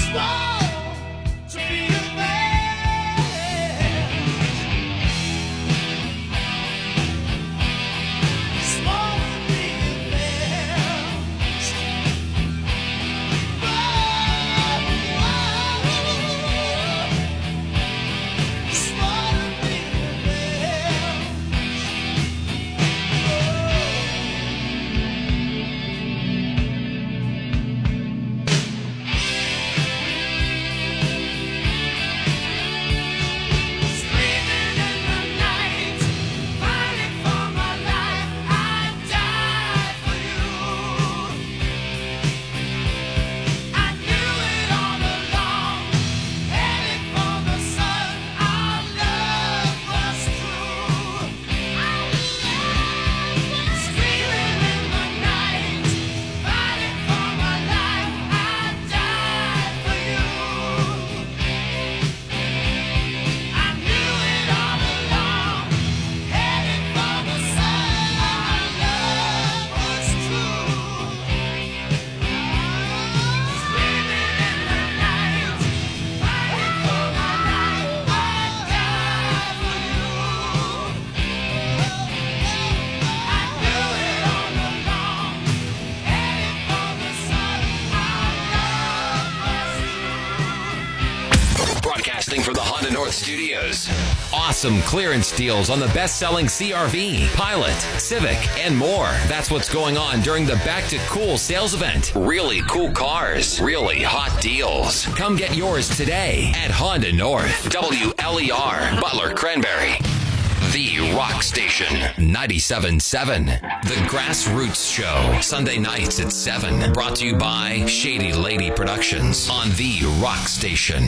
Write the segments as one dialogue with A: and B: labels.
A: Broadcasting from the Honda North Studios. Awesome clearance deals on the best-selling CR-V, Pilot, Civic, and more. That's what's going on during the Back to Cool sales event. Really cool cars, really hot deals. Come get yours today at Honda North. WLER, Butler, Cranberry. The Rock Station 97.7. The Grassroots Show. Sunday nights at 7. Brought to you by Shady Lady Productions on The Rock Station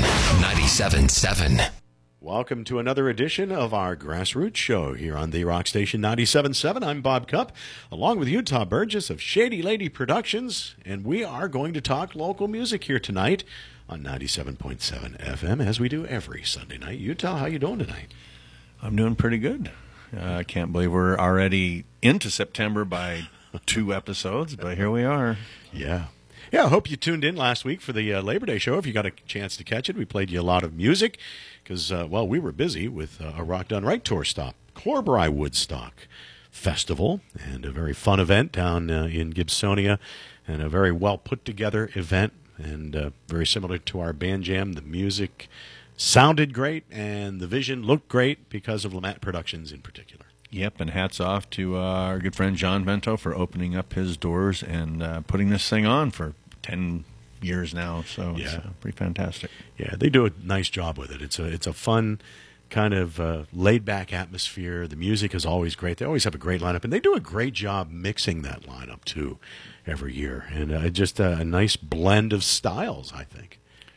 A: 97.7.
B: Welcome to another edition of our Grassroots Show here on The Rock Station 97.7. I'm Bob Cupp, along with Utah Burgess of Shady Lady Productions, and we are going to talk local music here tonight on 97.7 FM, as we do every Sunday night. Utah, how you doing tonight?
C: I'm doing pretty good. I can't believe we're already into September by 2 episodes, but here we are.
B: Yeah. Yeah, I hope you tuned in last week for the Labor Day show. If you got a chance to catch it, we played you a lot of music because, we were busy with a Rock Done Right tour stop, Corbry Woodstock Festival, and a very fun event down in Gibsonia, and a very well put together event, and very similar to our band jam. The music sounded great, and the vision looked great because of Lamat Productions in particular.
C: Yep, and hats off to our good friend John Vento for opening up his doors and putting this thing on for 10 years now. So yeah. It's pretty fantastic.
B: Yeah, they do a nice job with it. It's a fun kind of laid-back atmosphere. The music is always great. They always have a great lineup, and they do a great job mixing that lineup, too, every year. And just a nice blend of styles, I think.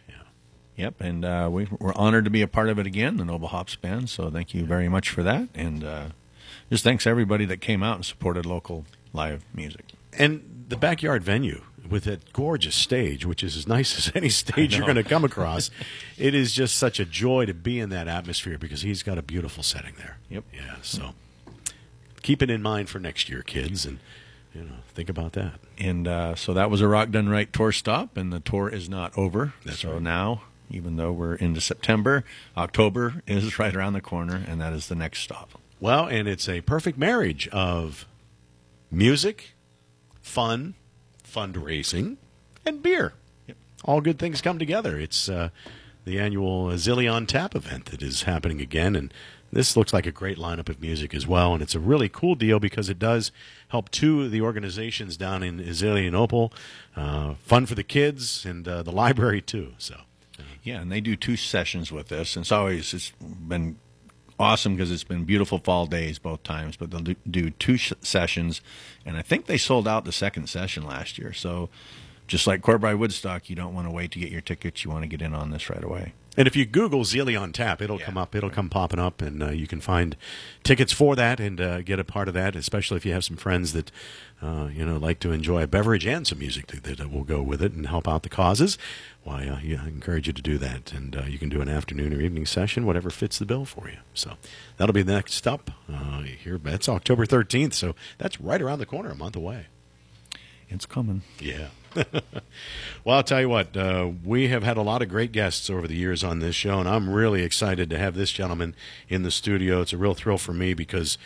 C: Yep, and we're honored to be a part of it again, the Noble Hops Band, so thank you very much for that. And just thanks to everybody that came out and supported local live music.
B: And the backyard venue with that gorgeous stage, which is as nice as any stage you're going to come across. It is just such a joy to be in that atmosphere because he's got a beautiful setting there.
C: Yep.
B: Yeah, so keep it in mind for next year, kids, and think about that.
C: And so that was a Rock Done Right tour stop, and the tour is not over.
B: That's
C: right.
B: So
C: now, even though we're into September, October is right around the corner, and that is the next stop.
B: Well, and it's a perfect marriage of music, fun, fundraising, and beer.
C: Yep.
B: All good things come together. It's the annual Zillion Tap event that is happening again, and this looks like a great lineup of music as well, and it's a really cool deal because it does help two of the organizations down in Zillionople, fun for the kids, and the library too, so...
C: Yeah, and they do 2 sessions with this, and it's been awesome because it's been beautiful fall days both times, but they'll do 2 sessions, and I think they sold out the second session last year. So just like Corbry Woodstock, you don't want to wait to get your tickets. You want to get in on this right away.
B: And if you Google Zillion Tap, it'll come up. It'll come popping up, and you can find tickets for that and get a part of that, especially if you have some friends that like to enjoy a beverage and some music that will go with it and help out the causes. Why, I encourage you to do that, and you can do an afternoon or evening session, whatever fits the bill for you. So that'll be the next up here. That's October 13th, so that's right around the corner, a month away.
C: It's coming.
B: Yeah. Well, I'll tell you what, we have had a lot of great guests over the years on this show, and I'm really excited to have this gentleman in the studio. It's a real thrill for me because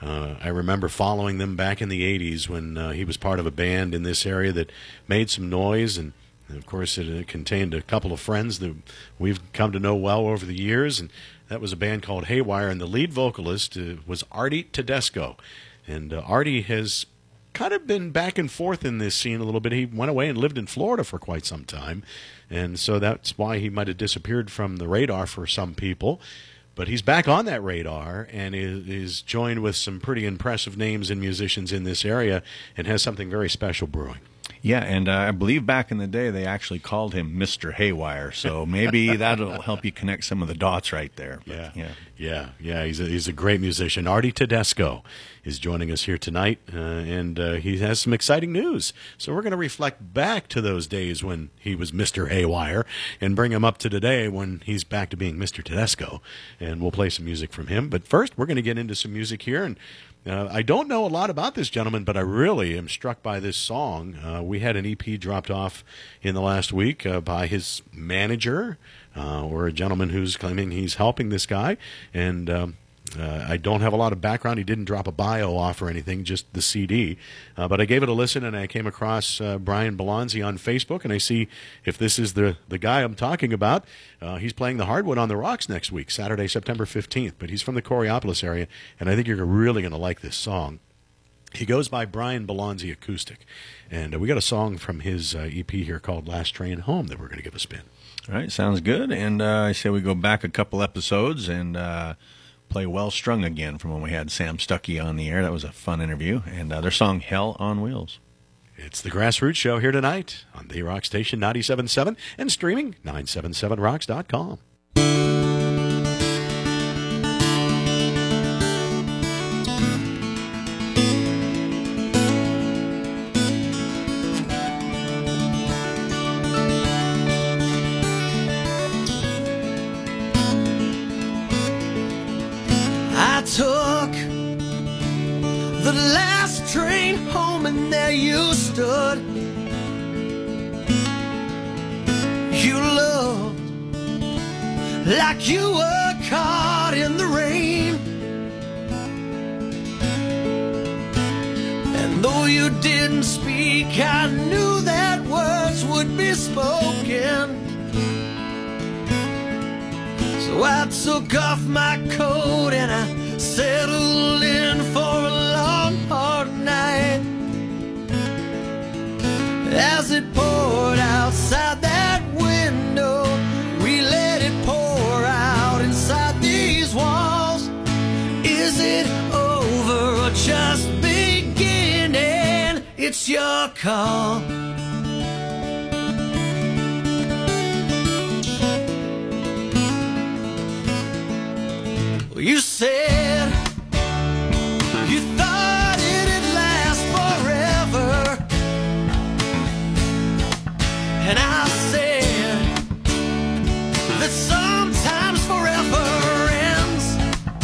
B: I remember following them back in the 80s when he was part of a band in this area that made some noise, and of course it contained a couple of friends that we've come to know well over the years, and that was a band called Haywire, and the lead vocalist was Artie Tedesco. And Artie has kind of been back and forth in this scene a little bit. He went away and lived in Florida for quite some time, and so that's why he might have disappeared from the radar for some people. But he's back on that radar and is joined with some pretty impressive names and musicians in this area and has something very special brewing.
C: Yeah, and I believe back in the day they actually called him Mr. Haywire, so maybe that'll help you connect some of the dots right there. But,
B: yeah. He's a great musician. Artie Tedesco is joining us here tonight, and he has some exciting news. So we're going to reflect back to those days when he was Mr. Haywire and bring him up to today when he's back to being Mr. Tedesco, and we'll play some music from him. But first, we're going to get into some music here, and I don't know a lot about this gentleman, but I really am struck by this song. We had an EP dropped off in the last week by his manager, or a gentleman who's claiming he's helping this guy. And I don't have a lot of background. He didn't drop a bio off or anything, just the CD. But I gave it a listen, and I came across Brian Belanzi on Facebook, and I see if this is the guy I'm talking about. He's playing the Hardwood on the Rocks next week, Saturday, September 15th. But he's from the Coraopolis area, and I think you're really going to like this song. He goes by Brian Belanzi Acoustic. And we got a song from his EP here called Last Train Home that we're going to give a spin.
C: All right, sounds good. And I say we go back a couple episodes and play Well Strung again from when we had Sam Stuckey on the air. That was a fun interview. And their song Hell on Wheels.
B: It's the Grassroots Show here tonight on the Rock Station 97.7 and streaming 977rocks.com.
D: Took the last train home and there you stood. You looked like you were caught in the rain, and though you didn't speak, I knew that words would be spoken. So I took off my coat and I settled in for a long, hard night. As it poured outside that window, we let it pour out inside these walls. Is it over or just beginning? It's your call. You said you thought it'd last forever, and I said that sometimes forever ends,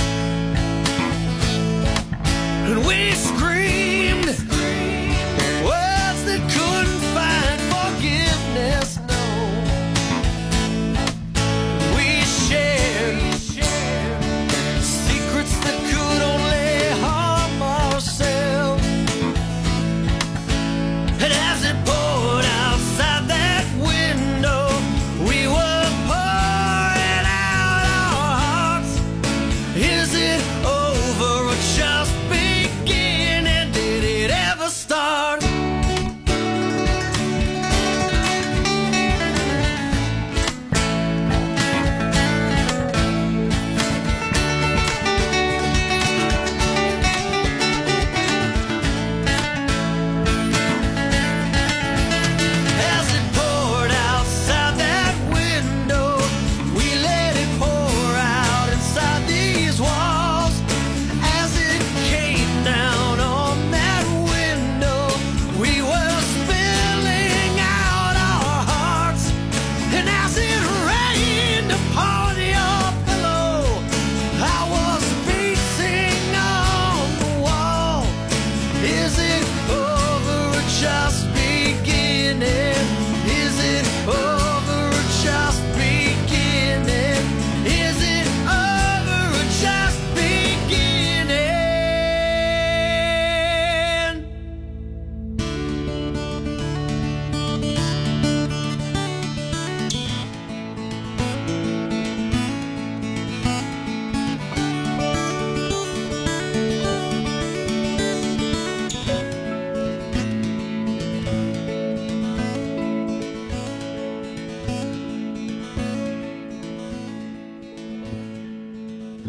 D: and we screamed words that couldn't find forgiveness, no. We shared secrets that could only harm ourselves. And as it poured outside that window,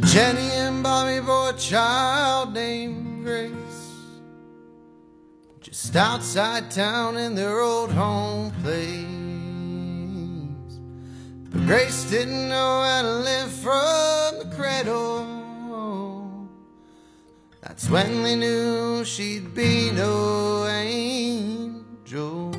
D: Jenny and Bobby bore a child named Grace, just outside town in their old home place. But Grace didn't know how to live from the cradle. That's when they knew she'd be no angel.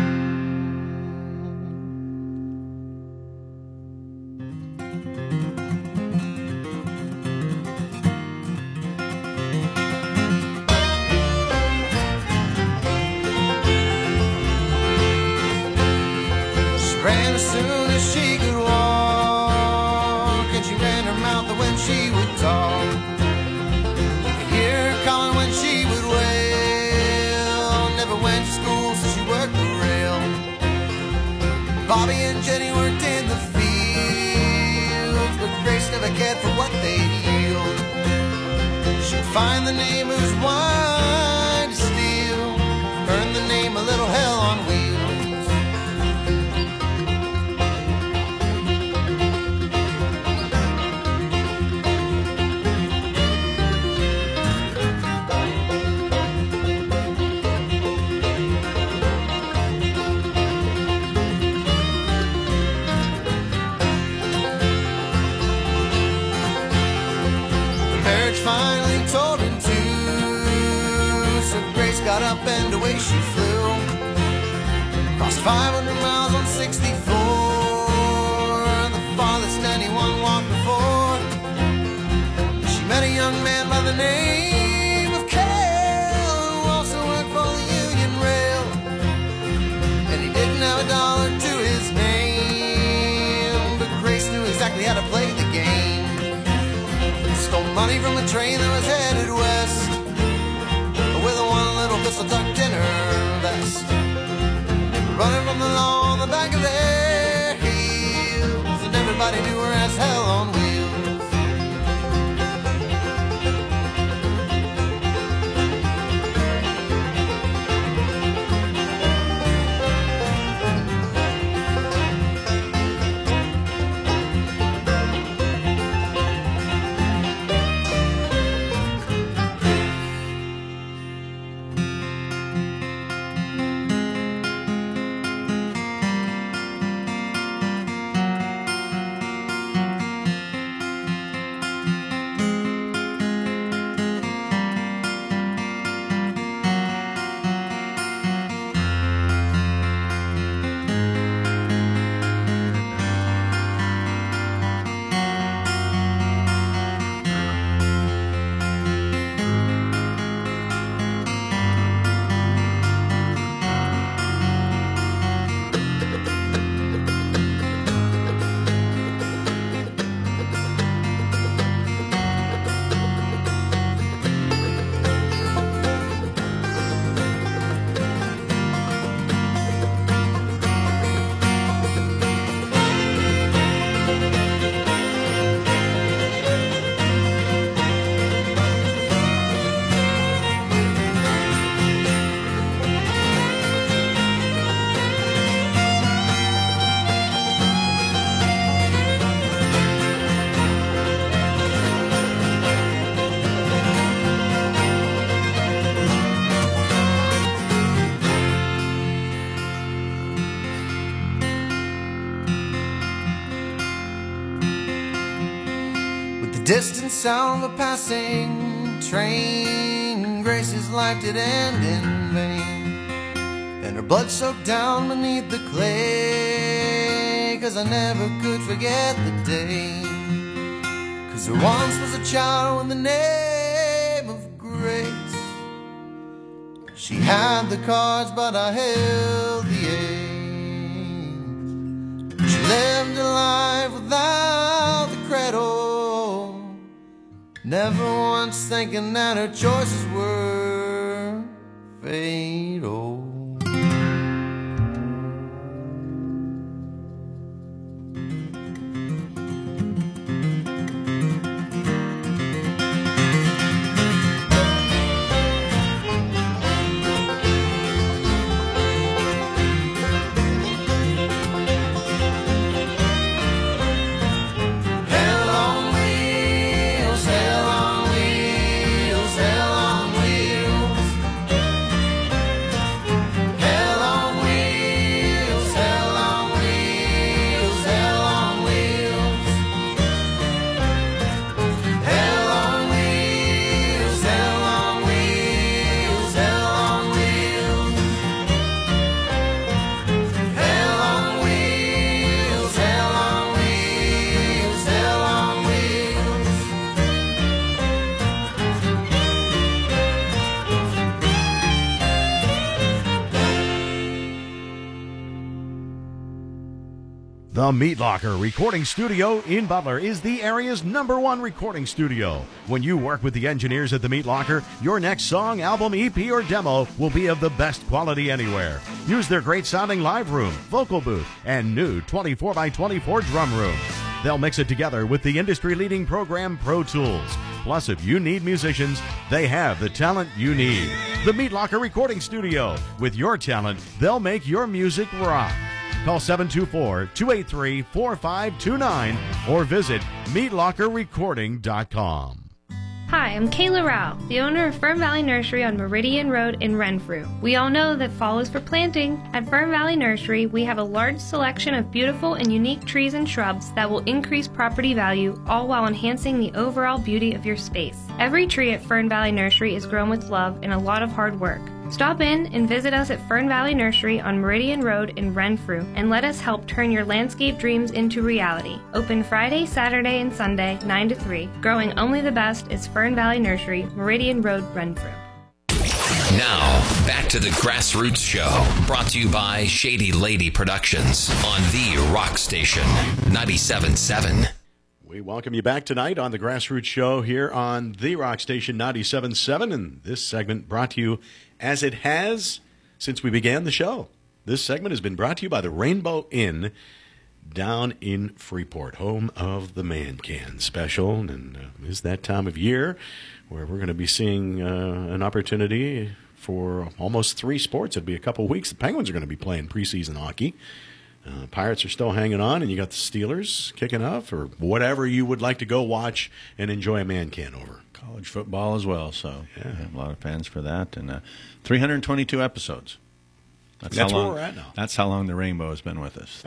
D: Ran as soon as she could walk, and she ran her mouth when she would talk. You could hear her calling when she would wail. Never went to school, so she worked the rail. Bobby and Jenny worked in the fields, but Grace never cared for what they yield. She'd find the neighbor's wine to steal, earn the name a little hell on wheels. Finally told him to, so Grace got up and away she flew. Crossed 500 miles on 64, the farthest anyone walked before. She met a young man by the name of Cale, who also worked for the Union Rail, and he didn't have a dollar to his name, but Grace knew exactly how to play the game. Stole money from a train that was headed west, with a one little pistol tucked in her vest. Running from the law on the back of their heels, and everybody knew her as hell on wheels. Distant sound of a passing train, Grace's life did end in vain, and her blood soaked down beneath the clay, 'cause I never could forget the day. 'Cause there once was a child with the name of Grace. She had the cards but I held the ace. She lived a life without the cradle, never once thinking that her choices were fatal. Hell on wheels.
B: The Meat Locker Recording Studio in Butler is the area's #1 recording studio. When you work with the engineers at the Meat Locker, your next song, album, EP, or demo will be of the best quality anywhere. Use their great sounding live room, vocal booth, and new 24x24 drum room. They'll mix it together with the industry-leading program Pro Tools. Plus, if you need musicians, they have the talent you need. The Meat Locker Recording Studio. With your talent, they'll make your music rock. Call 724-283-4529 or visit meatlockerrecording.com.
E: Hi, I'm Kayla Rao, the owner of Fern Valley Nursery on Meridian Road in Renfrew. We all know that fall is for planting. At Fern Valley Nursery, we have a large selection of beautiful and unique trees and shrubs that will increase property value, all while enhancing the overall beauty of your space. Every tree at Fern Valley Nursery is grown with love and a lot of hard work. Stop in and visit us at Fern Valley Nursery on Meridian Road in Renfrew and let us help turn your landscape dreams into reality. Open Friday, Saturday, and Sunday, 9 to 3. Growing only the best is Fern Valley Nursery, Meridian Road, Renfrew.
A: Now, back to the Grassroots Show, brought to you by Shady Lady Productions on the Rock Station, 97.7.
B: We welcome you back tonight on the Grassroots Show here on the Rock Station 97.7, and this segment brought to you as it has since we began the show. This segment has been brought to you by the Rainbow Inn down in Freeport, home of the Man Can Special, and is that time of year where we're going to be seeing an opportunity for almost 3 sports. It'll be a couple of weeks. The Penguins are going to be playing preseason hockey. Pirates are still hanging on, and you got the Steelers kicking off, or whatever you would like to go watch and enjoy a Man Can over.
C: College football as well, so
B: yeah.
C: We have a lot of fans for that. And 322 episodes.
B: That's where we're at now.
C: That's how long the Rainbow has been with us.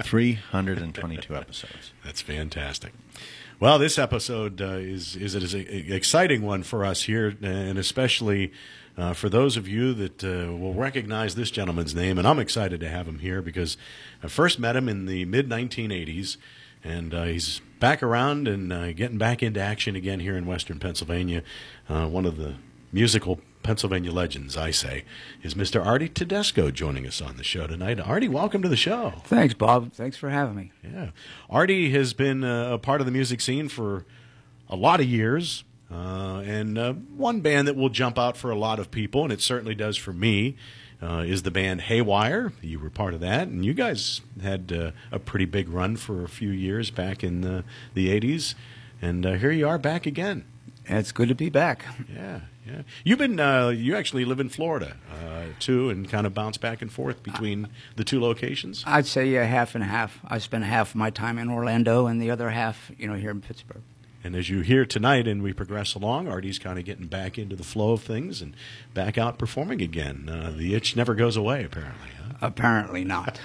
C: 322 episodes.
B: That's fantastic. Well, this episode is an exciting one for us here, and especially for those of you that will recognize this gentleman's name. And I'm excited to have him here because I first met him in the mid-1980s, and he's back around and getting back into action again here in Western Pennsylvania. One of the musical Pennsylvania legends, I say, is Mr. Artie Tedesco joining us on the show tonight. Artie, welcome to the show.
F: Thanks, Bob. Thanks for having me.
B: Yeah. Artie has been a part of the music scene for a lot of years, and one band that will jump out for a lot of people, and it certainly does for me, is the band Haywire. You were part of that, and you guys had a pretty big run for a few years back in the 80s, and here you are back again.
F: It's good to be back.
B: Yeah. Yeah, you've been. You actually live in Florida too, and kind of bounce back and forth between the 2 locations.
F: I'd say half and half. I spend half of my time in Orlando, and the other half, here in Pittsburgh.
B: And as you hear tonight, and we progress along, Artie's kind of getting back into the flow of things and back out performing again. The itch never goes away, apparently. Huh?
F: Apparently not.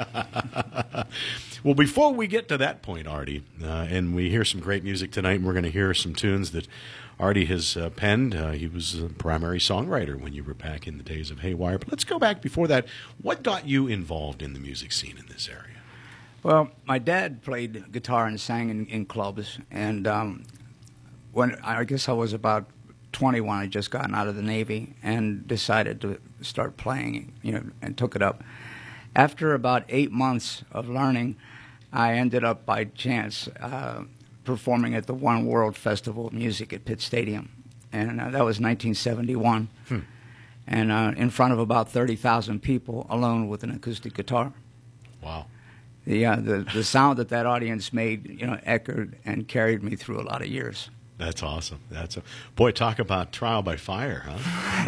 B: Well, before we get to that point, Artie, and we hear some great music tonight, and we're going to hear some tunes that Artie has penned. He was a primary songwriter when you were back in the days of Haywire. But let's go back before that. What got you involved in the music scene in this area?
F: Well, my dad played guitar and sang in clubs, and when I guess I was about 21, I just gotten out of the Navy and decided to start playing, and took it up. After about 8 months of learning, I ended up by chance performing at the One World Festival of Music at Pitt Stadium, and that was 1971, and in front of about 30,000 people, alone with an acoustic guitar.
B: Wow!
F: The sound that audience made, echoed and carried me through a lot of years.
B: That's awesome. Boy, talk about trial by fire, huh?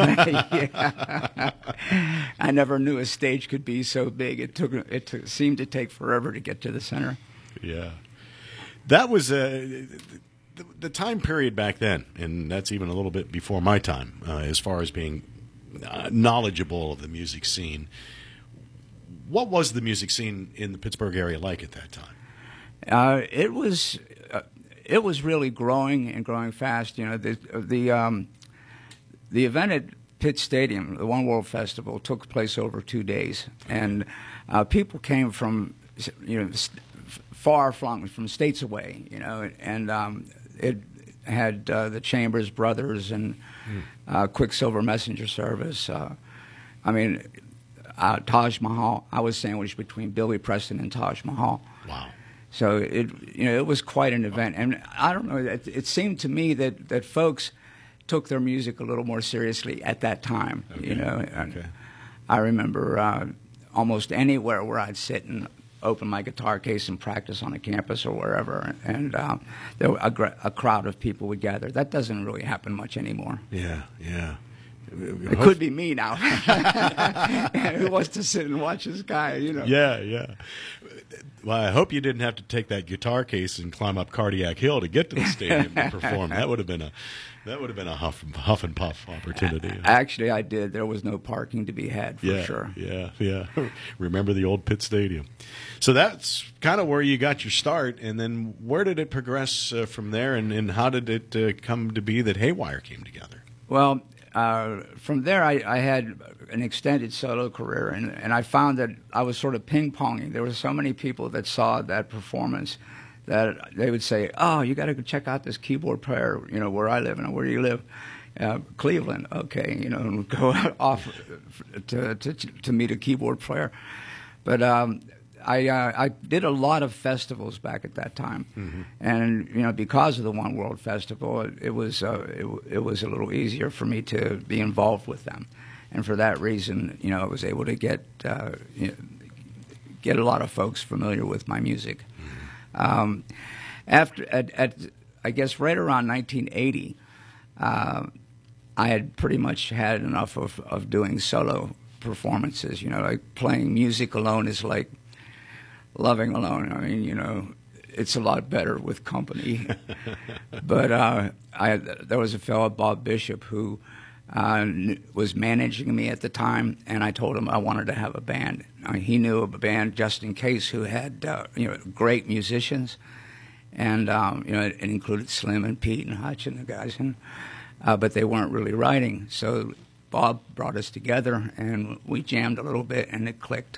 F: Yeah. I never knew a stage could be so big. It seemed to take forever to get to the center.
B: Yeah. That was the time period back then, and that's even a little bit before my time, as far as being knowledgeable of the music scene. What was the music scene in the Pittsburgh area like at that time?
F: It was really growing and growing fast. The event at Pitt Stadium, the One World Festival, took place over 2 days, and people came from far flung, from states away, and it had the Chambers Brothers and Quicksilver Messenger Service. Taj Mahal. I was sandwiched between Billy Preston and Taj Mahal.
B: Wow.
F: So it was quite an event, and I don't know. It seemed to me that folks took their music a little more seriously at that time.
B: Okay.
F: I remember almost anywhere where I'd sit and open my guitar case and practice on a campus or wherever, and there were a crowd of people would gather. That doesn't really happen much anymore.
B: Yeah.
F: It could be me now. Who wants to sit and watch this guy?
B: Yeah. Well, I hope you didn't have to take that guitar case and climb up Cardiac Hill to get to the stadium to perform. That would have been a huff and puff opportunity.
F: Actually, I did. There was no parking to be had for sure.
B: Yeah. Remember the old Pitt Stadium. So that's kind of where you got your start, and then where did it progress from there, and how did it come to be that Haywire came together?
F: Well, from there, I had an extended solo career, and I found that I was sort of ping-ponging. There were so many people that saw that performance that they would say, "Oh, you got to go check out this keyboard player, where I live." And where do you live? Cleveland. Okay, and go off to meet a keyboard player. But I did a lot of festivals back at that time, and because of the One World Festival, it was a little easier for me to be involved with them, and for that reason, I was able to get a lot of folks familiar with my music. I guess right around 1980, I had pretty much had enough of doing solo performances. Like playing music alone is like loving alone. I mean, it's a lot better with company. But there was a fellow, Bob Bishop, who was managing me at the time, and I told him I wanted to have a band. He knew of a band, Just in Case, who had great musicians, and it included Slim and Pete and Hutch and the guys, but they weren't really writing. So Bob brought us together, and we jammed a little bit, and it clicked.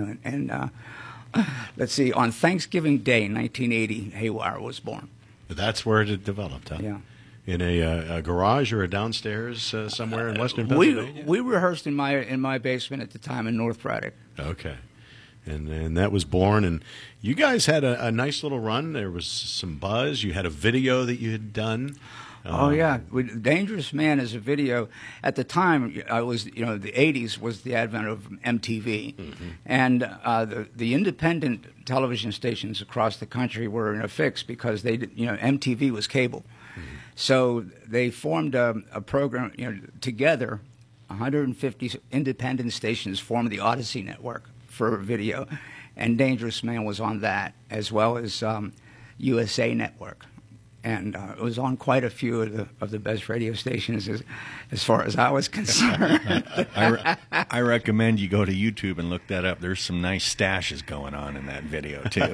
F: Let's see, on Thanksgiving Day, 1980, Haywire was born.
B: That's where it developed, huh?
F: Yeah.
B: In a garage or a downstairs somewhere in Western Pennsylvania?
F: We rehearsed in my basement at the time in North Braddock.
B: Okay. And that was born, and you guys had a nice little run. There was some buzz. You had a video that you had done.
F: Oh yeah, Dangerous Man is a video. At the time, I was the 80s was the advent of MTV, and the independent television stations across the country were in a fix because MTV was cable, so they formed a program together. 150 independent stations formed the Odyssey Network for video, and Dangerous Man was on that as well as USA Network. And it was on quite a few of the best radio stations as far as I was concerned.
C: I recommend you go to YouTube and look that up. There's some nice stashes going on in that video, too.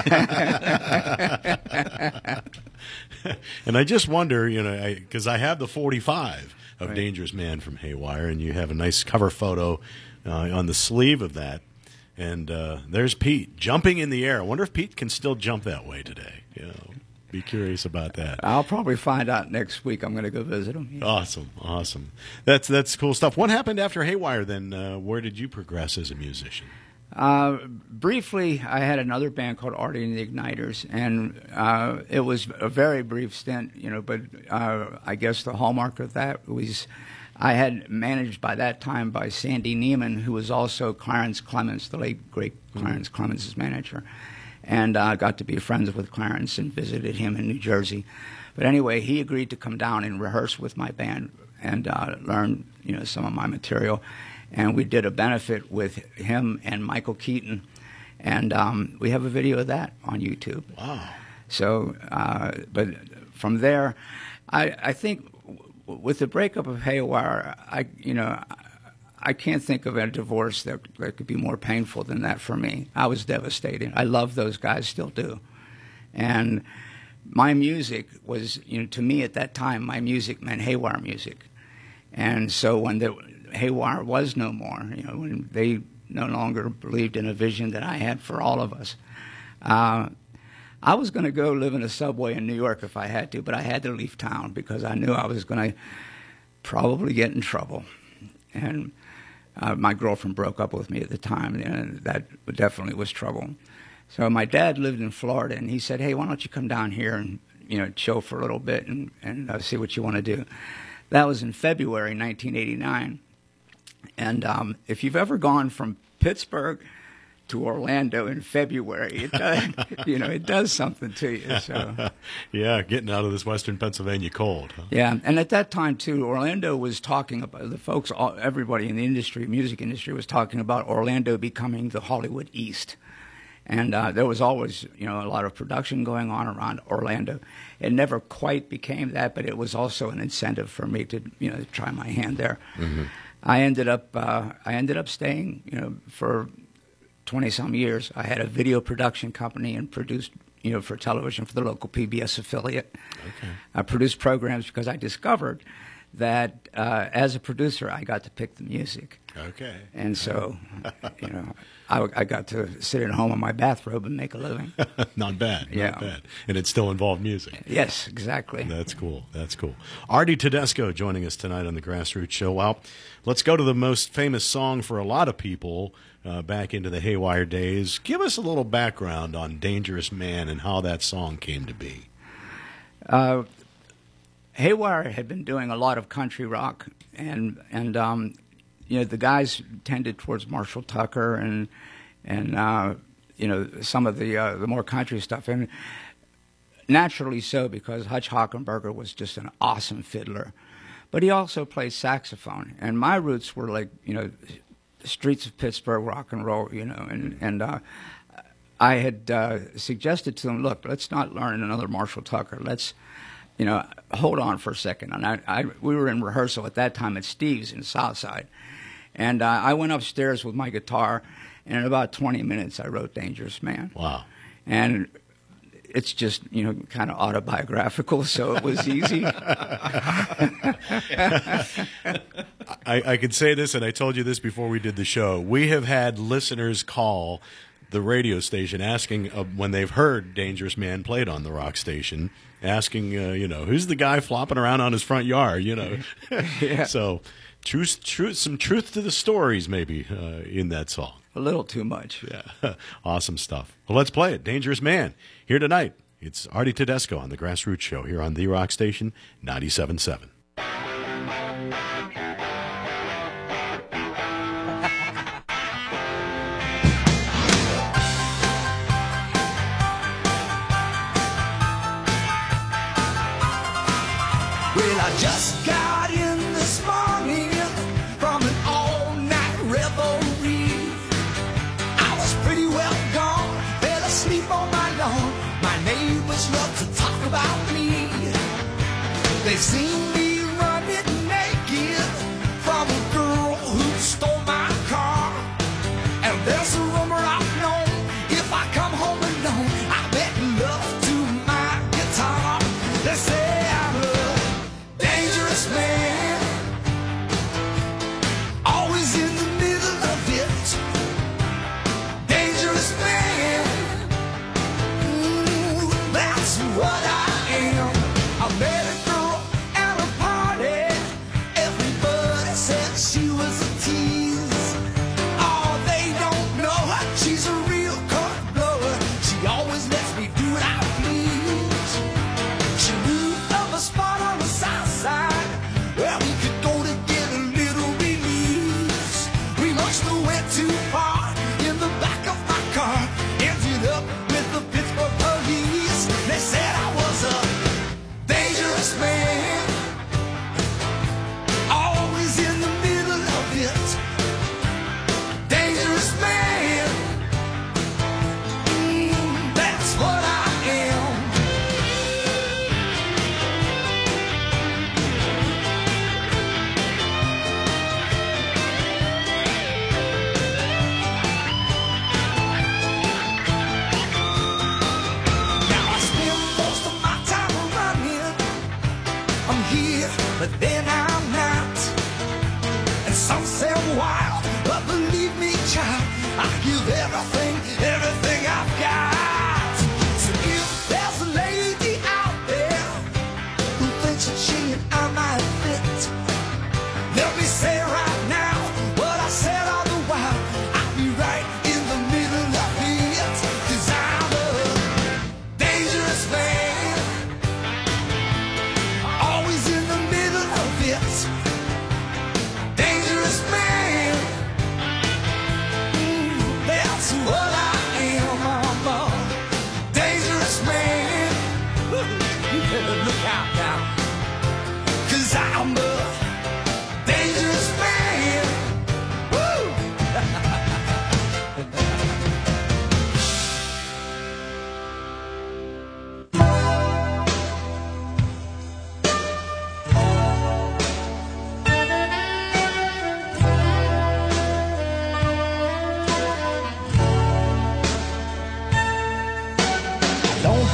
B: And I just wonder, because I have the 45 of Dangerous Man from Haywire, and you have a nice cover photo on the sleeve of that. And there's Pete jumping in the air. I wonder if Pete can still jump that way today. Be curious about that.
F: I'll probably find out next week. I'm going to go visit him.
B: Awesome. That's cool stuff. What happened after Haywire then? Where did you progress as a musician?
F: Briefly, I had another band called Artie and the Igniters, and it was a very brief stint, but I guess the hallmark of that was I had managed by that time by Sandy Neiman, who was also Clarence Clemens, the late, great Clarence Clemens' manager. And I got to be friends with Clarence and visited him in New Jersey. But anyway, he agreed to come down and rehearse with my band and learn, some of my material. And we did a benefit with him and Michael Keaton. And we have a video of that on YouTube.
B: Wow.
F: So, but from there, I think with the breakup of Haywire, I can't think of a divorce that could be more painful than that for me. I was devastated. I love those guys, still do. And my music was, to me at that time, my music meant Haywire music. And so when the Haywire was no more, when they no longer believed in a vision that I had for all of us, I was going to go live in a subway in New York if I had to, but I had to leave town because I knew I was going to probably get in trouble. And my girlfriend broke up with me at the time, and that definitely was trouble. So my dad lived in Florida, and he said, "Hey, why don't you come down here and chill for a little bit and see what you want to do." That was in February 1989. And if you've ever gone from Pittsburgh to Orlando in February, it does, it does something to you. So,
B: yeah, getting out of this Western Pennsylvania cold. Huh?
F: Yeah, and at that time too, Orlando was talking about the folks. Everybody in the industry, music industry, was talking about Orlando becoming the Hollywood East. And there was always, a lot of production going on around Orlando. It never quite became that, but it was also an incentive for me to, try my hand there. Mm-hmm. I ended up staying, for 20-some years. I had a video production company and produced, for television for the local PBS affiliate. Okay. I produced programs because I discovered that as a producer, I got to pick the music.
B: Okay.
F: And so, I got to sit at home in my bathrobe and make a living.
B: Not bad. Not bad. And it still involved music.
F: Yes, exactly.
B: That's cool. Artie Tedesco joining us tonight on the Grassroots Show. Well, let's go to the most famous song for a lot of people back into the Haywire days. Give us a little background on Dangerous Man and how that song came to be.
F: Haywire had been doing a lot of country rock, and the guys tended towards Marshall Tucker and some of the more country stuff, and naturally so, because Hutch Hockenberger was just an awesome fiddler, but he also played saxophone, and my roots were like streets of Pittsburgh rock and roll, and I had suggested to them, look, let's not learn another Marshall Tucker, let's hold on for a second. And we were in rehearsal at that time at Steve's in Southside. And I went upstairs with my guitar, and in about 20 minutes, I wrote Dangerous Man.
B: Wow.
F: And it's just, kind of autobiographical, so it was easy.
B: I could say this, and I told you this before we did the show. We have had listeners call the radio station asking when they've heard Dangerous Man played on the rock station, asking, who's the guy flopping around on his front yard,
F: Yeah.
B: So some truth to the stories maybe in that song.
F: A little too much.
B: Yeah. Awesome stuff. Well, let's play it. Dangerous Man. Here tonight, it's Artie Tedesco on the Grassroots Show here on The Rock Station 97.7.
D: Well, I just got in this morning from an all-night revelry. I was pretty well gone, fell asleep on my lawn. My neighbors love to talk about me. They've seen me running naked from a girl who stole my car. And there's a rumor I've known, if I come home alone, I bet love to my guitar. They say I'm a dangerous man, always in the middle of it. Dangerous man, that's what I am. I met a girl and a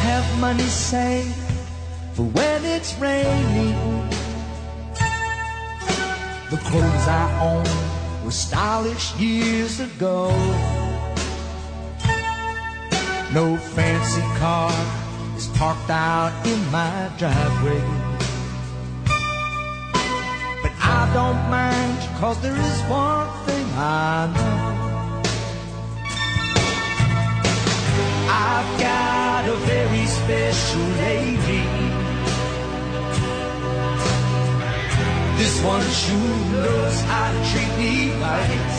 D: have money saved for when it's raining. The clothes I own were stylish years ago. No fancy car is parked out in my driveway, but I don't mind, 'cause there is one thing I know. I've got a very special lady. This one sure knows how to treat me right.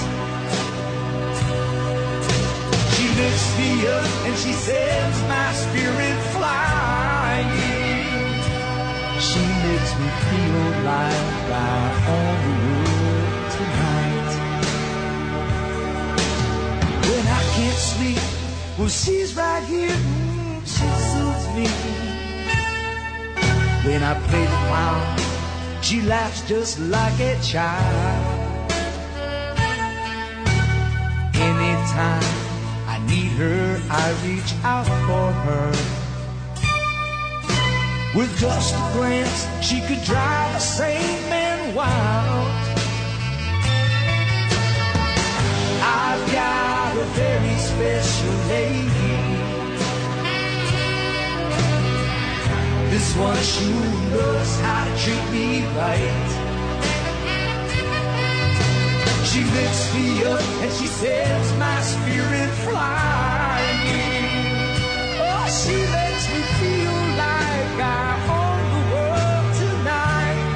D: She lifts me up and she sets my spirit flying. She makes me feel like I'm on the road tonight. When I can't sleep, well, she's right here, she soothes me. When I play the clown, she laughs just like a child. Anytime I need her, I reach out for her. With just a glance, she could drive a sane man wild. I've got a very special lady. This one sure knows how to treat me right. She lifts me up and she sets my spirit flying. Oh, she makes me feel like I own the world tonight.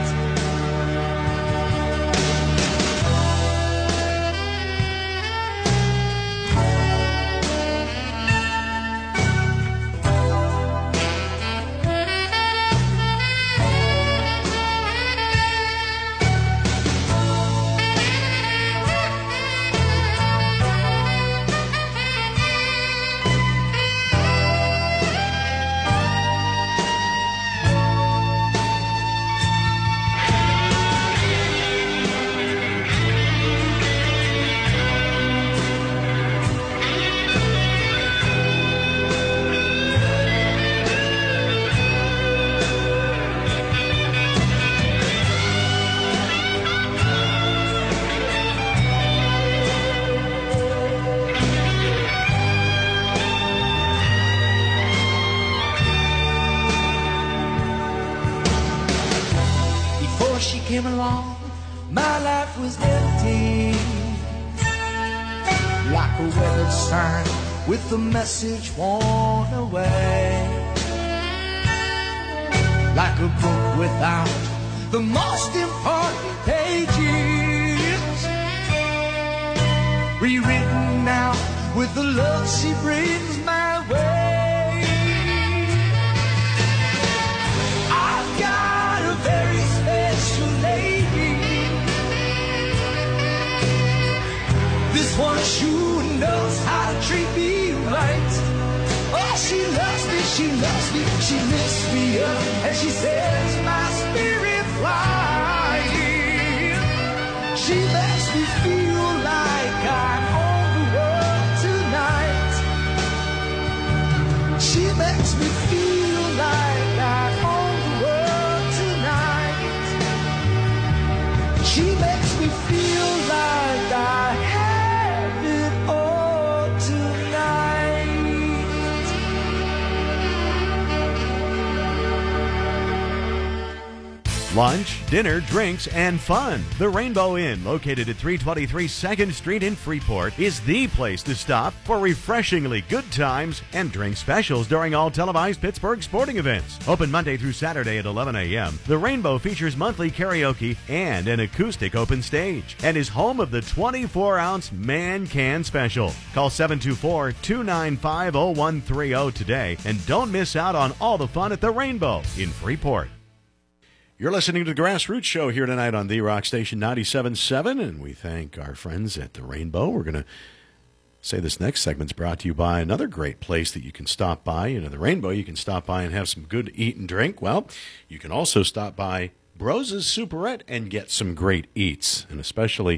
D: Came along, my life was empty, like a weather sign with the message worn away, like a book without the most important pages, rewritten now with the love she brings my way. I've got a very special lady. This one sure knows how to treat me right. Oh, she loves me, she loves me, she lifts me up and she sets my spirit flying. She makes me feel like I'm on the world tonight. She makes me feel like I'm on the world tonight. She makes me feel like I have it all tonight.
B: Lunch, dinner, drinks, and fun. The Rainbow Inn, located at 323 2nd Street in Freeport, is the place to stop for refreshingly good times and drink specials during all televised Pittsburgh sporting events. Open Monday through Saturday at 11 a.m., the Rainbow features monthly karaoke and an acoustic open stage and is home of the 24-ounce Man Can Special. Call 724-295-0130 today and don't miss out on all the fun at the Rainbow in Freeport. You're listening to the Grassroots Show here tonight on the Rock Station 97.7, and we thank our friends at the Rainbow. We're going to say this next segment's brought to you by another great place that you can stop by. You know, the Rainbow, you can stop by and have some good eat and drink. Well, you can also stop by Bros's Superette and get some great eats, and especially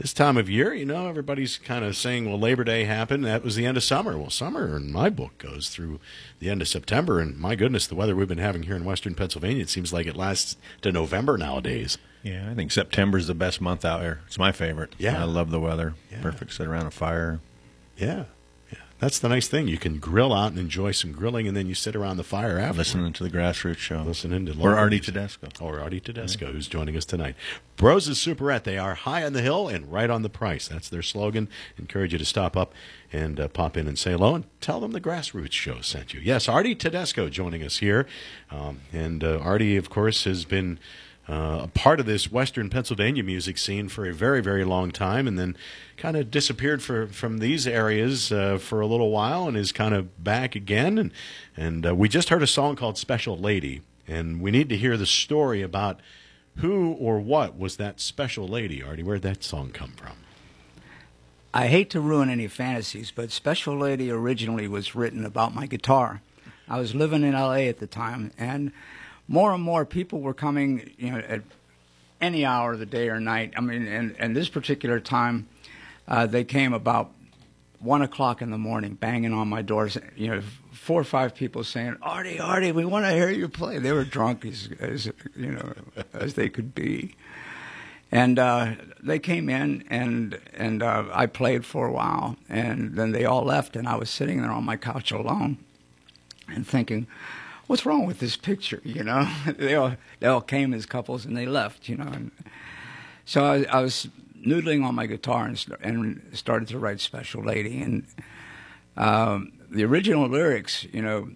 B: this time of year, everybody's kind of saying, well, Labor Day happened. That was the end of summer. Well, summer in my book goes through the end of September. And my goodness, the weather we've been having here in western Pennsylvania, it seems like it lasts to November nowadays.
C: Yeah, I think September's the best month out here. It's my favorite.
B: Yeah.
C: I love the weather.
B: Yeah.
C: Perfect. Sit around a fire.
B: Yeah. That's the nice thing. You can grill out and enjoy some grilling, and then you sit around the fire after.
C: Listening to the Grassroots Show.
B: Listening to
C: Or Artie Tedesco.
B: Or Artie Tedesco, who's joining us tonight. Bros' Superette. They are high on the hill and right on the price. That's their slogan. Encourage you to stop up and pop in and say hello and tell them the Grassroots Show sent you. Yes, Artie Tedesco joining us here. And Artie, of course, has been a part of this western Pennsylvania music scene for a very, very long time, and then kind of disappeared from these areas for a little while and is kind of back again. And we just heard a song called Special Lady, and we need to hear the story about who or what was that special lady. Artie, where'd that song come from?
F: I hate to ruin any fantasies, but Special Lady originally was written about my guitar. I was living in L.A. at the time, and more and more people were coming, at any hour of the day or night. I mean, and this particular time, they came about 1 o'clock in the morning, banging on my doors. 4 or 5 people saying, "Artie, we want to hear you play." They were drunk as they could be, and they came in and I played for a while, and then they all left, and I was sitting there on my couch alone, and thinking, what's wrong with this picture? They all came as couples and they left. And so I was noodling on my guitar and started to write Special Lady. And the original lyrics,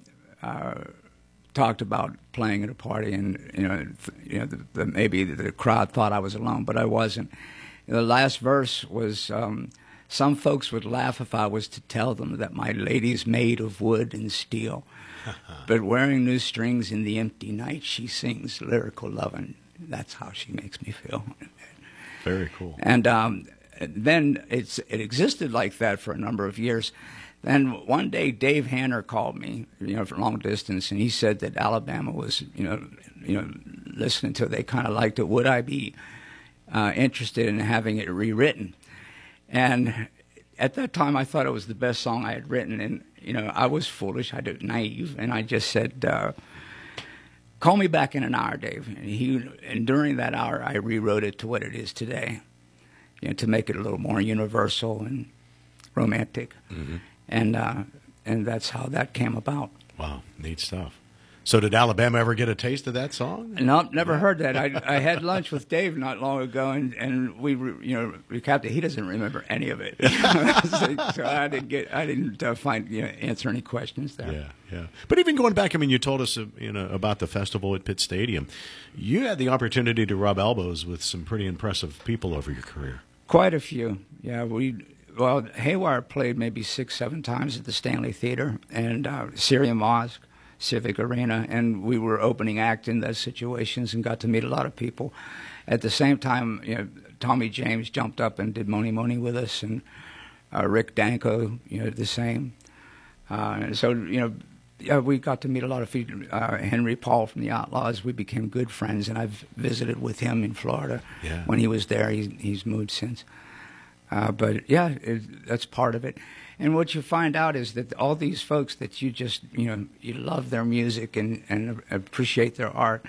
F: talked about playing at a party, and maybe the crowd thought I was alone, but I wasn't. The last verse was, some folks would laugh if I was to tell them that my lady's made of wood and steel. But wearing new strings in the empty night, she sings lyrical lovin'. That's how she makes me feel.
B: Very cool.
F: And then it existed like that for a number of years. Then one day, Dave Hanner called me, for long distance, and he said that Alabama was, listening to it. They kind of liked it. Would I be interested in having it rewritten? And at that time, I thought it was the best song I had written, and I was foolish, naive, and I just said, "Call me back in an hour, Dave." And during that hour, I rewrote it to what it is today, to make it a little more universal and romantic, and that's how that came about.
B: Wow, neat stuff. So did Alabama ever get a taste of that song?
F: No, never heard that. I had lunch with Dave not long ago, and we recapped it. He doesn't remember any of it, so I didn't answer any questions there.
B: Yeah. But even going back, you told us about the festival at Pitt Stadium. You had the opportunity to rub elbows with some pretty impressive people over your career.
F: Quite a few. Yeah, Haywire played maybe 6-7 times at the Stanley Theater and Syria Mosque, Civic Arena, and we were opening act in those situations and got to meet a lot of people. At the same time, Tommy James jumped up and did Moni Moni with us, and Rick Danko, the same. We got to meet a lot of people. Henry Paul from the Outlaws, we became good friends, and I've visited with him in Florida when he was there. He's moved since. That's part of it. And what you find out is that all these folks that you just, you love their music and appreciate their art,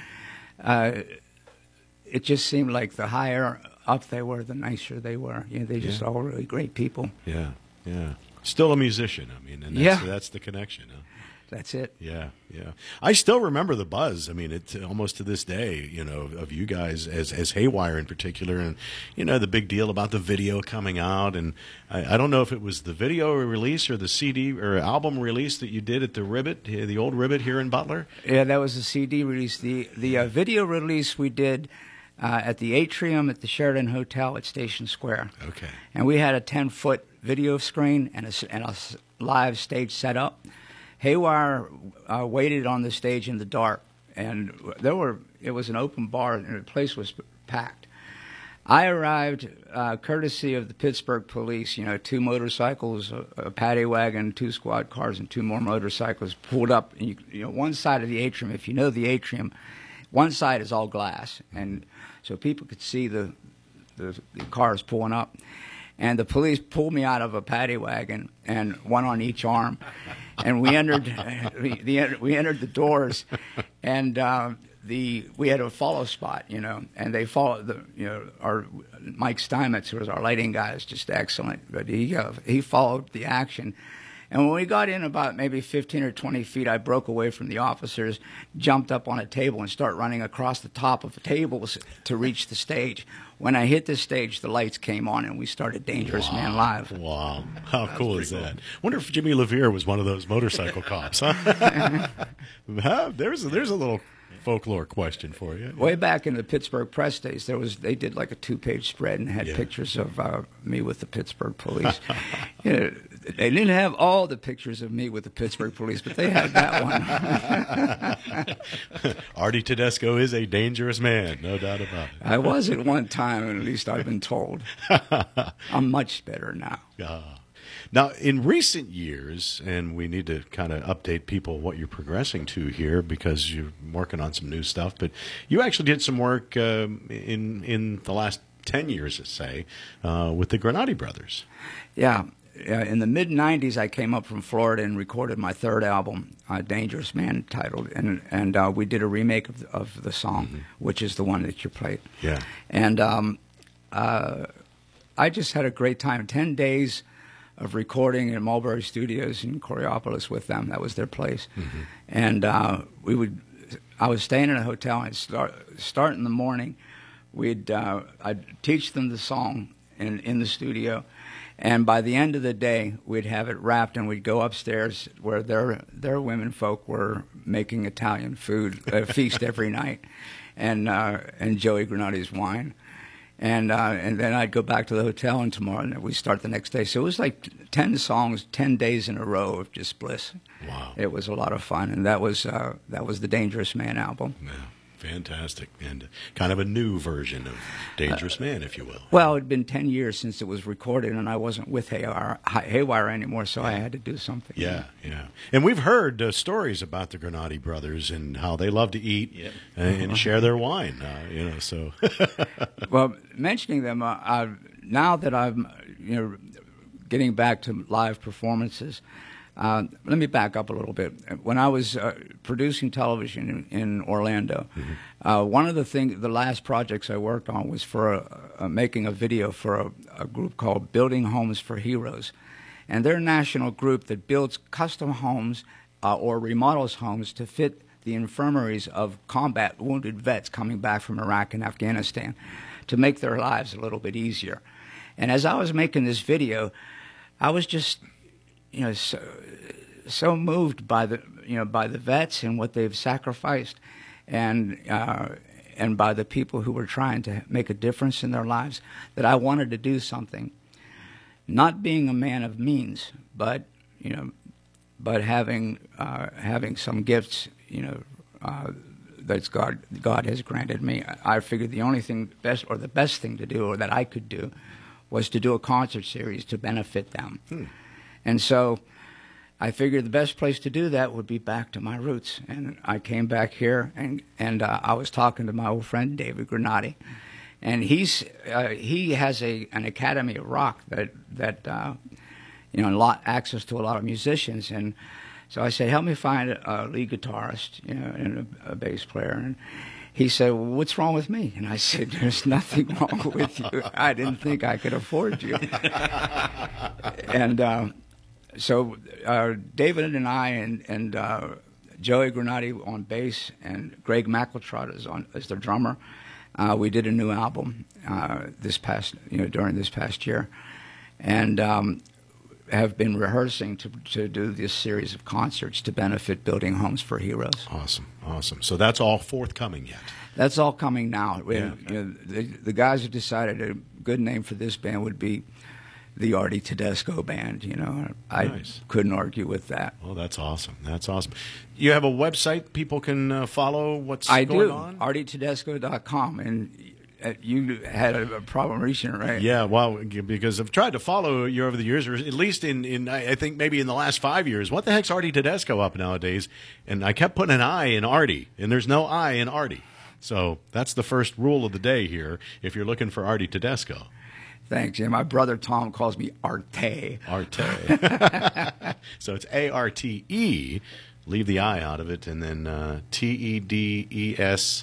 F: it just seemed like the higher up they were, the nicer they were. They're just all really great people.
B: Yeah. Still a musician, and that's the connection. Huh?
F: That's it.
B: Yeah. I still remember the buzz. It's almost to this day, of you guys as Haywire in particular, and the big deal about the video coming out. And I don't know if it was the video release or the CD or album release that you did at the Ribbit, the old Ribbit here in Butler.
F: Yeah, that was the CD release. The video release we did at the Atrium at the Sheraton Hotel at Station Square.
B: Okay.
F: And we had a 10-foot video screen and a live stage set up. Haywire waited on the stage in the dark, and it was an open bar, and the place was packed. I arrived courtesy of the Pittsburgh police, 2 motorcycles, a paddy wagon, 2 squad cars, and 2 more motorcycles pulled up. And one side of the atrium, if you know the atrium, one side is all glass, and so people could see the the cars pulling up. And the police pulled me out of a paddy wagon, and one on each arm, and we entered the doors, and we had a follow spot, and they followed our Mike Steinmetz, who was our lighting guy, is just excellent, but he followed the action. And when we got in about maybe 15 or 20 feet, I broke away from the officers, jumped up on a table, and started running across the top of the tables to reach the stage. When I hit the stage, the lights came on, and we started Dangerous Man Live.
B: Wow. How cool is that? Wonder if Jimmy LaVere was one of those motorcycle cops, huh? There's a little folklore question for you.
F: Way back in the Pittsburgh press days, they did like a 2-page spread and had pictures of me with the Pittsburgh police. They didn't have all the pictures of me with the Pittsburgh police, but they had that one.
B: Artie Tedesco is a dangerous man, no doubt about it.
F: I was at one time, at least I've been told. I'm much better now.
B: Now, in recent years, and we need to kind of update people what you're progressing to here because you're working on some new stuff, but you actually did some work in the last 10 years, let's say, with the Granati Brothers.
F: Yeah. In the mid-'90s, I came up from Florida and recorded my third album, Dangerous Man, titled, and we did a remake of the song, which is the one that you played.
B: Yeah.
F: And I just had a great time. 10 days of recording in Mulberry Studios in Coraopolis with them. That was their place. And I was staying in a hotel, and start in the morning. I'd teach them the song in the studio. And by the end of the day, we'd have it wrapped, and we'd go upstairs where their women folk were making Italian food, a feast every night, and Joey Granati's wine. And then I'd go back to the hotel, and tomorrow we start the next day. So it was like 10 songs, 10 days in a row of just bliss.
B: Wow.
F: It was a lot of fun, and that was the Dangerous Man album.
B: Yeah. Fantastic. And kind of a new version of Dangerous Man, if you will.
F: Well, it had been 10 years since it was recorded, and I wasn't with Haywire anymore, so I had to do something.
B: Yeah. And we've heard stories about the Granati Brothers and how they love to eat and share their wine, so.
F: Well, mentioning them, now that I'm getting back to live performances, let me back up a little bit. When I was producing television in Orlando, one of the last projects I worked on was for making a video for a group called Building Homes for Heroes. And they're a national group that builds custom homes or remodels homes to fit the infirmaries of combat wounded vets coming back from Iraq and Afghanistan to make their lives a little bit easier. And as I was making this video, I was just so moved by the vets and what they've sacrificed, and by the people who were trying to make a difference in their lives, that I wanted to do something. Not being a man of means, but having some gifts, that God has granted me. I figured the only thing the best thing to do, or that I could do, was to do a concert series to benefit them. And so I figured the best place to do that would be back to my roots. And I came back here, and I was talking to my old friend David Granati, and he has an Academy of Rock that access to a lot of musicians. And so I said, help me find a lead guitarist, and a bass player. And he said, well, what's wrong with me? And I said, there's nothing wrong with you. I didn't think I could afford you. And so David and I and Joey Granati on bass and Greg McEltrott as the drummer, we did a new album during this past year, and have been rehearsing to do this series of concerts to benefit Building Homes for Heroes.
B: Awesome. So that's all forthcoming yet?
F: That's all coming now.
B: Yeah.
F: The guys have decided a good name for this band would be the Artie Tedesco Band. I couldn't argue with that.
B: Well, that's awesome. You have a website people can follow what's going on?
F: I do, artietedesco.com, and you had a problem reaching it, right?
B: Yeah, well, because I've tried to follow you over the years, or at least in I think maybe in the last 5 years. What the heck's Artie Tedesco up nowadays? And I kept putting an I in Artie, and there's no I in Artie. So that's the first rule of the day here if you're looking for Artie Tedesco.
F: Thanks. And my brother Tom calls me Arte.
B: Arte. So it's A-R-T-E. Leave the I out of it, and then T-E-D-E-S.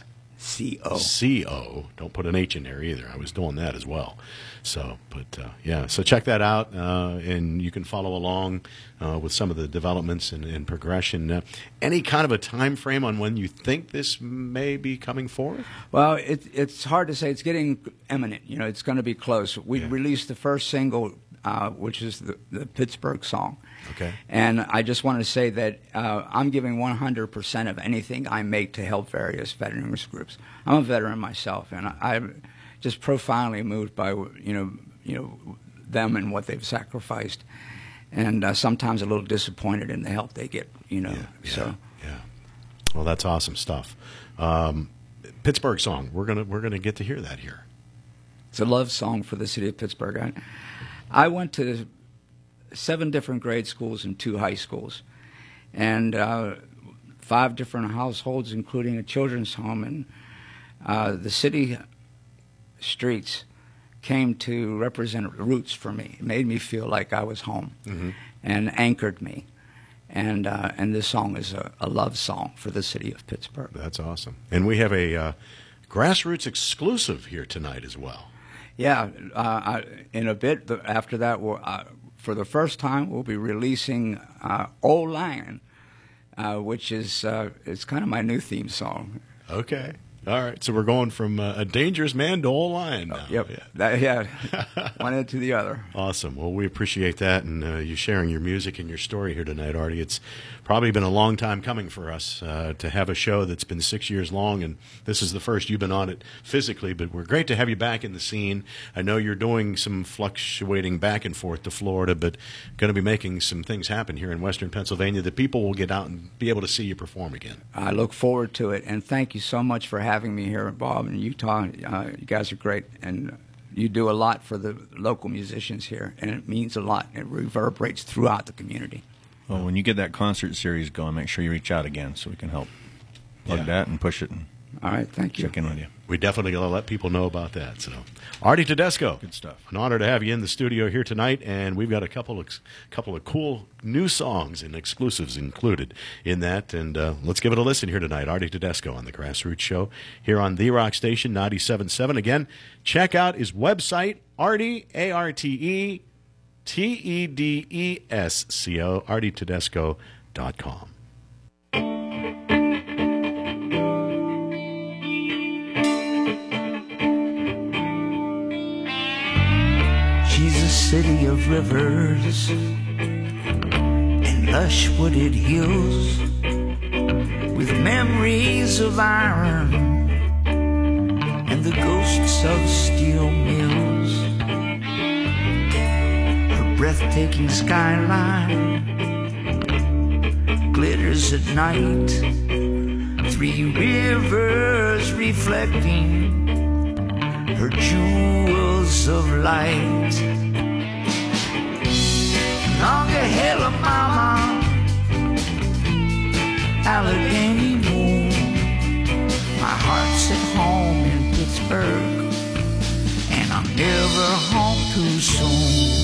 B: C-O. Don't put an H in there either. I was doing that as well. So, but yeah, so check that out, and you can follow along with some of the developments and progression. Any kind of a time frame on when you think this may be coming forward?
F: Well, it's hard to say. It's getting imminent. You know, it's going to be close. We released the first single, which is the Pittsburgh song.
B: Okay.
F: And I just want to say that I'm giving 100% of anything I make to help various veterans groups. I'm a veteran myself, and I'm just profoundly moved by you know them and what they've sacrificed, and sometimes a little disappointed in the help they get. You know,
B: yeah. Well, that's awesome stuff. Pittsburgh song. We're gonna get to hear that here.
F: It's a love song for the city of Pittsburgh. I went to 7 different grade schools and 2 high schools, and 5 different households, including a children's home. And the city streets came to represent roots for me. It made me feel like I was home, and anchored me. And this song is a love song for the city of Pittsburgh.
B: That's awesome. And we have a Grassroots exclusive here tonight as well.
F: Yeah, in a bit after that, for the first time, we'll be releasing Old Lion, which is it's kind of my new theme song.
B: Okay. All right. So we're going from a dangerous man to Old Lion now.
F: Yep. One end to the other.
B: Awesome. Well, we appreciate that, and you sharing your music and your story here tonight, Artie. It's probably been a long time coming for us to have a show that's been 6 years long, and this is the first you've been on it physically, but we're great to have you back in the scene. I know you're doing some fluctuating back and forth to Florida, but going to be making some things happen here in Western Pennsylvania that people will get out and be able to see you perform again.
F: I look forward to it, and thank you so much for having me here, Bob, in Utah. You guys are great, and you do a lot for the local musicians here, and it means a lot. It reverberates throughout the community.
C: Well, when you get that concert series going, make sure you reach out again so we can help plug that and push it. And
F: all right, thank you.
C: Check in with you.
B: We definitely got to let people know about that. So, Artie Tedesco,
C: good stuff.
B: An honor to have you in the studio here tonight, and we've got a couple of cool new songs and exclusives included in that. And let's give it a listen here tonight. Artie Tedesco on the Grassroots Show here on The Rock Station 97.7. Again, check out his website, Artie ARTE TEDESCO, ArtieTedesco.com.
D: She's a city of rivers and lush wooded hills with memories of iron and the ghosts of steel mills. Her breathtaking skyline glitters at night, 3 rivers reflecting her jewels of light. Monongahela mama, Allegheny moon, my heart's at home in Pittsburgh, and I'm never home too soon.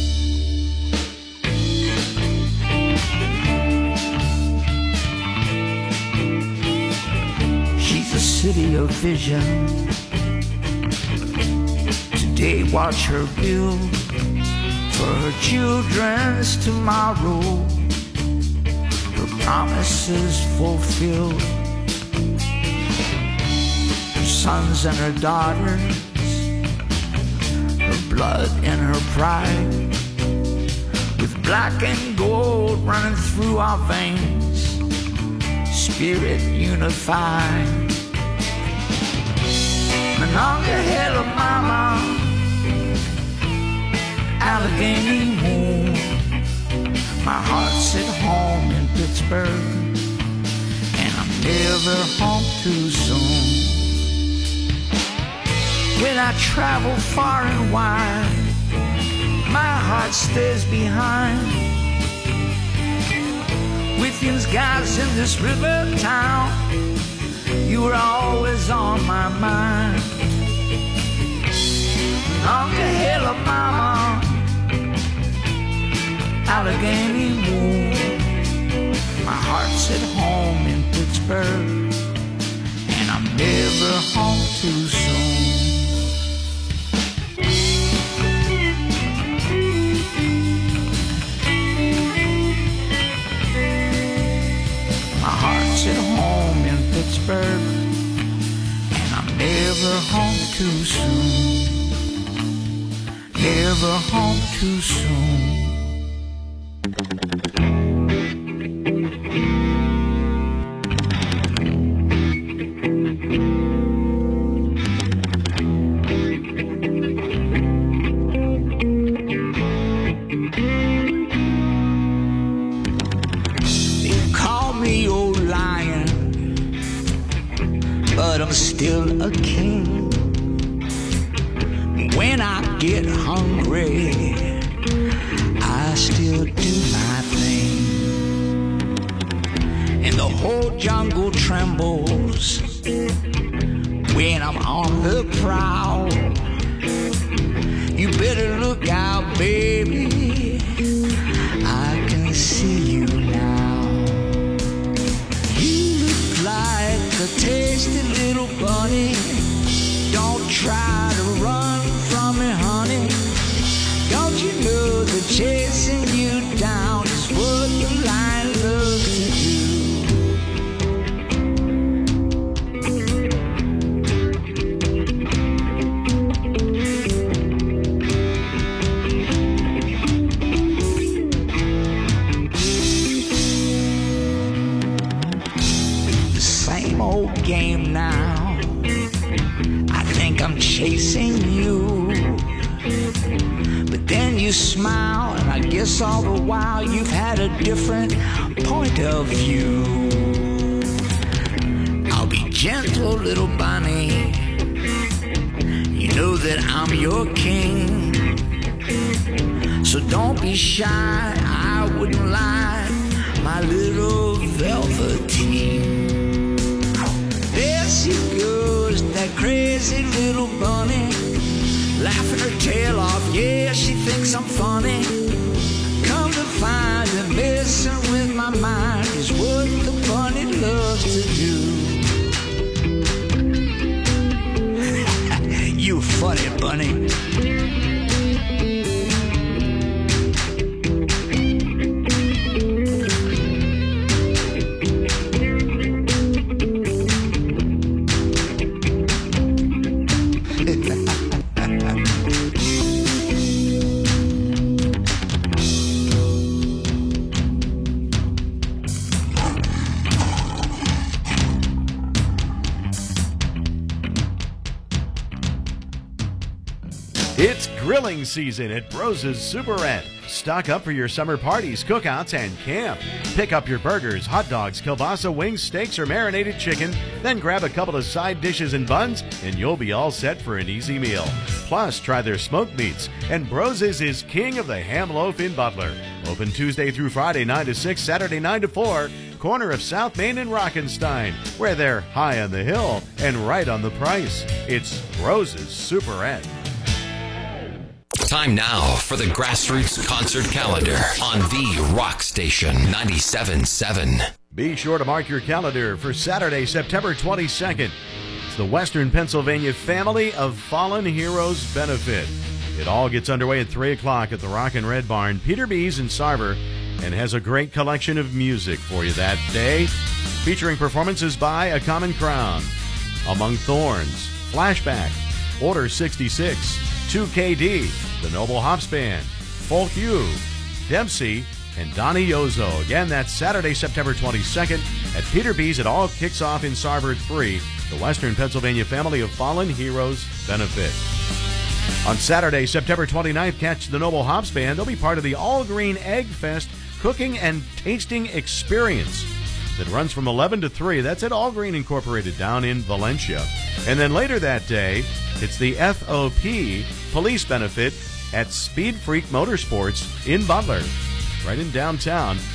D: She's a city of vision. Today watch her build for her children's tomorrow, her promises fulfilled. Her sons and her daughters, her blood and her pride, with black and gold running through our veins, spirit unified. Monongahela mama, Allegheny moon, my heart's at home in Pittsburgh, and I'm never home too soon. When I travel far and wide, my heart stays behind. With you guys in this river town, You were always on my mind. On to hell, mama, Allegheny Moon. My heart's at home in Pittsburgh, and I'm never home too soon. My heart's at home in Pittsburgh, and I'm never home too soon. Never home too soon. They call me old lion, but I'm still a king. When I get hungry, I still do my thing. And the whole jungle trembles when I'm on the prowl. You better look out, baby, I can see you now. You look like a tasty little bunny. Don't try to run from me, honey. Don't you know that chasing you down is what the lion loves to do? The same old game now. I'm chasing you, but then you smile, and I guess all the while you've had a different point of view. I'll be gentle, little bunny. You know that I'm your king, so don't be shy. I wouldn't lie, my little velveteen. There she goes, that crazy little bunny, laughing her tail off. Yeah, she thinks I'm funny. Come to find that messing with my mind is what the bunny loves to do. You funny bunny.
B: It's grilling season at Bros's Superette. Stock up for your summer parties, cookouts, and camp. Pick up your burgers, hot dogs, kielbasa, wings, steaks, or marinated chicken. Then grab a couple of side dishes and buns, and you'll be all set for an easy meal. Plus, try their smoked meats. And Bros's is king of the ham loaf in Butler. Open Tuesday through Friday, 9 to 6, Saturday, 9 to 4. Corner of South Main and Rockenstein, where they're high on the hill and right on the price. It's Bros's Superette.
A: Time now for the Grassroots Concert Calendar on the Rock Station 97.7.
B: Be sure to mark your calendar for Saturday, September 22nd. It's the Western Pennsylvania Family of Fallen Heroes Benefit. It all gets underway at 3 o'clock at the Rockin' Red Barn, Peter B's in Sarver, and has a great collection of music for you that day, featuring performances by A Common Crown, Among Thorns, Flashback, Order 66, 2KD, The Noble Hops Band, Folk U, Dempsey, and Donnie Yozo. Again, that's Saturday, September 22nd at Peter B's. It all kicks off in Sarver 3, the Western Pennsylvania Family of Fallen Heroes Benefit. On Saturday, September 29th, catch the Noble Hops Band. They'll be part of the All Green Egg Fest cooking and tasting experience that runs from 11 to 3. That's at All Green Incorporated down in Valencia. And then later that day, it's the FOP Police Benefit at Speed Freak Motorsports in Butler, right in downtown.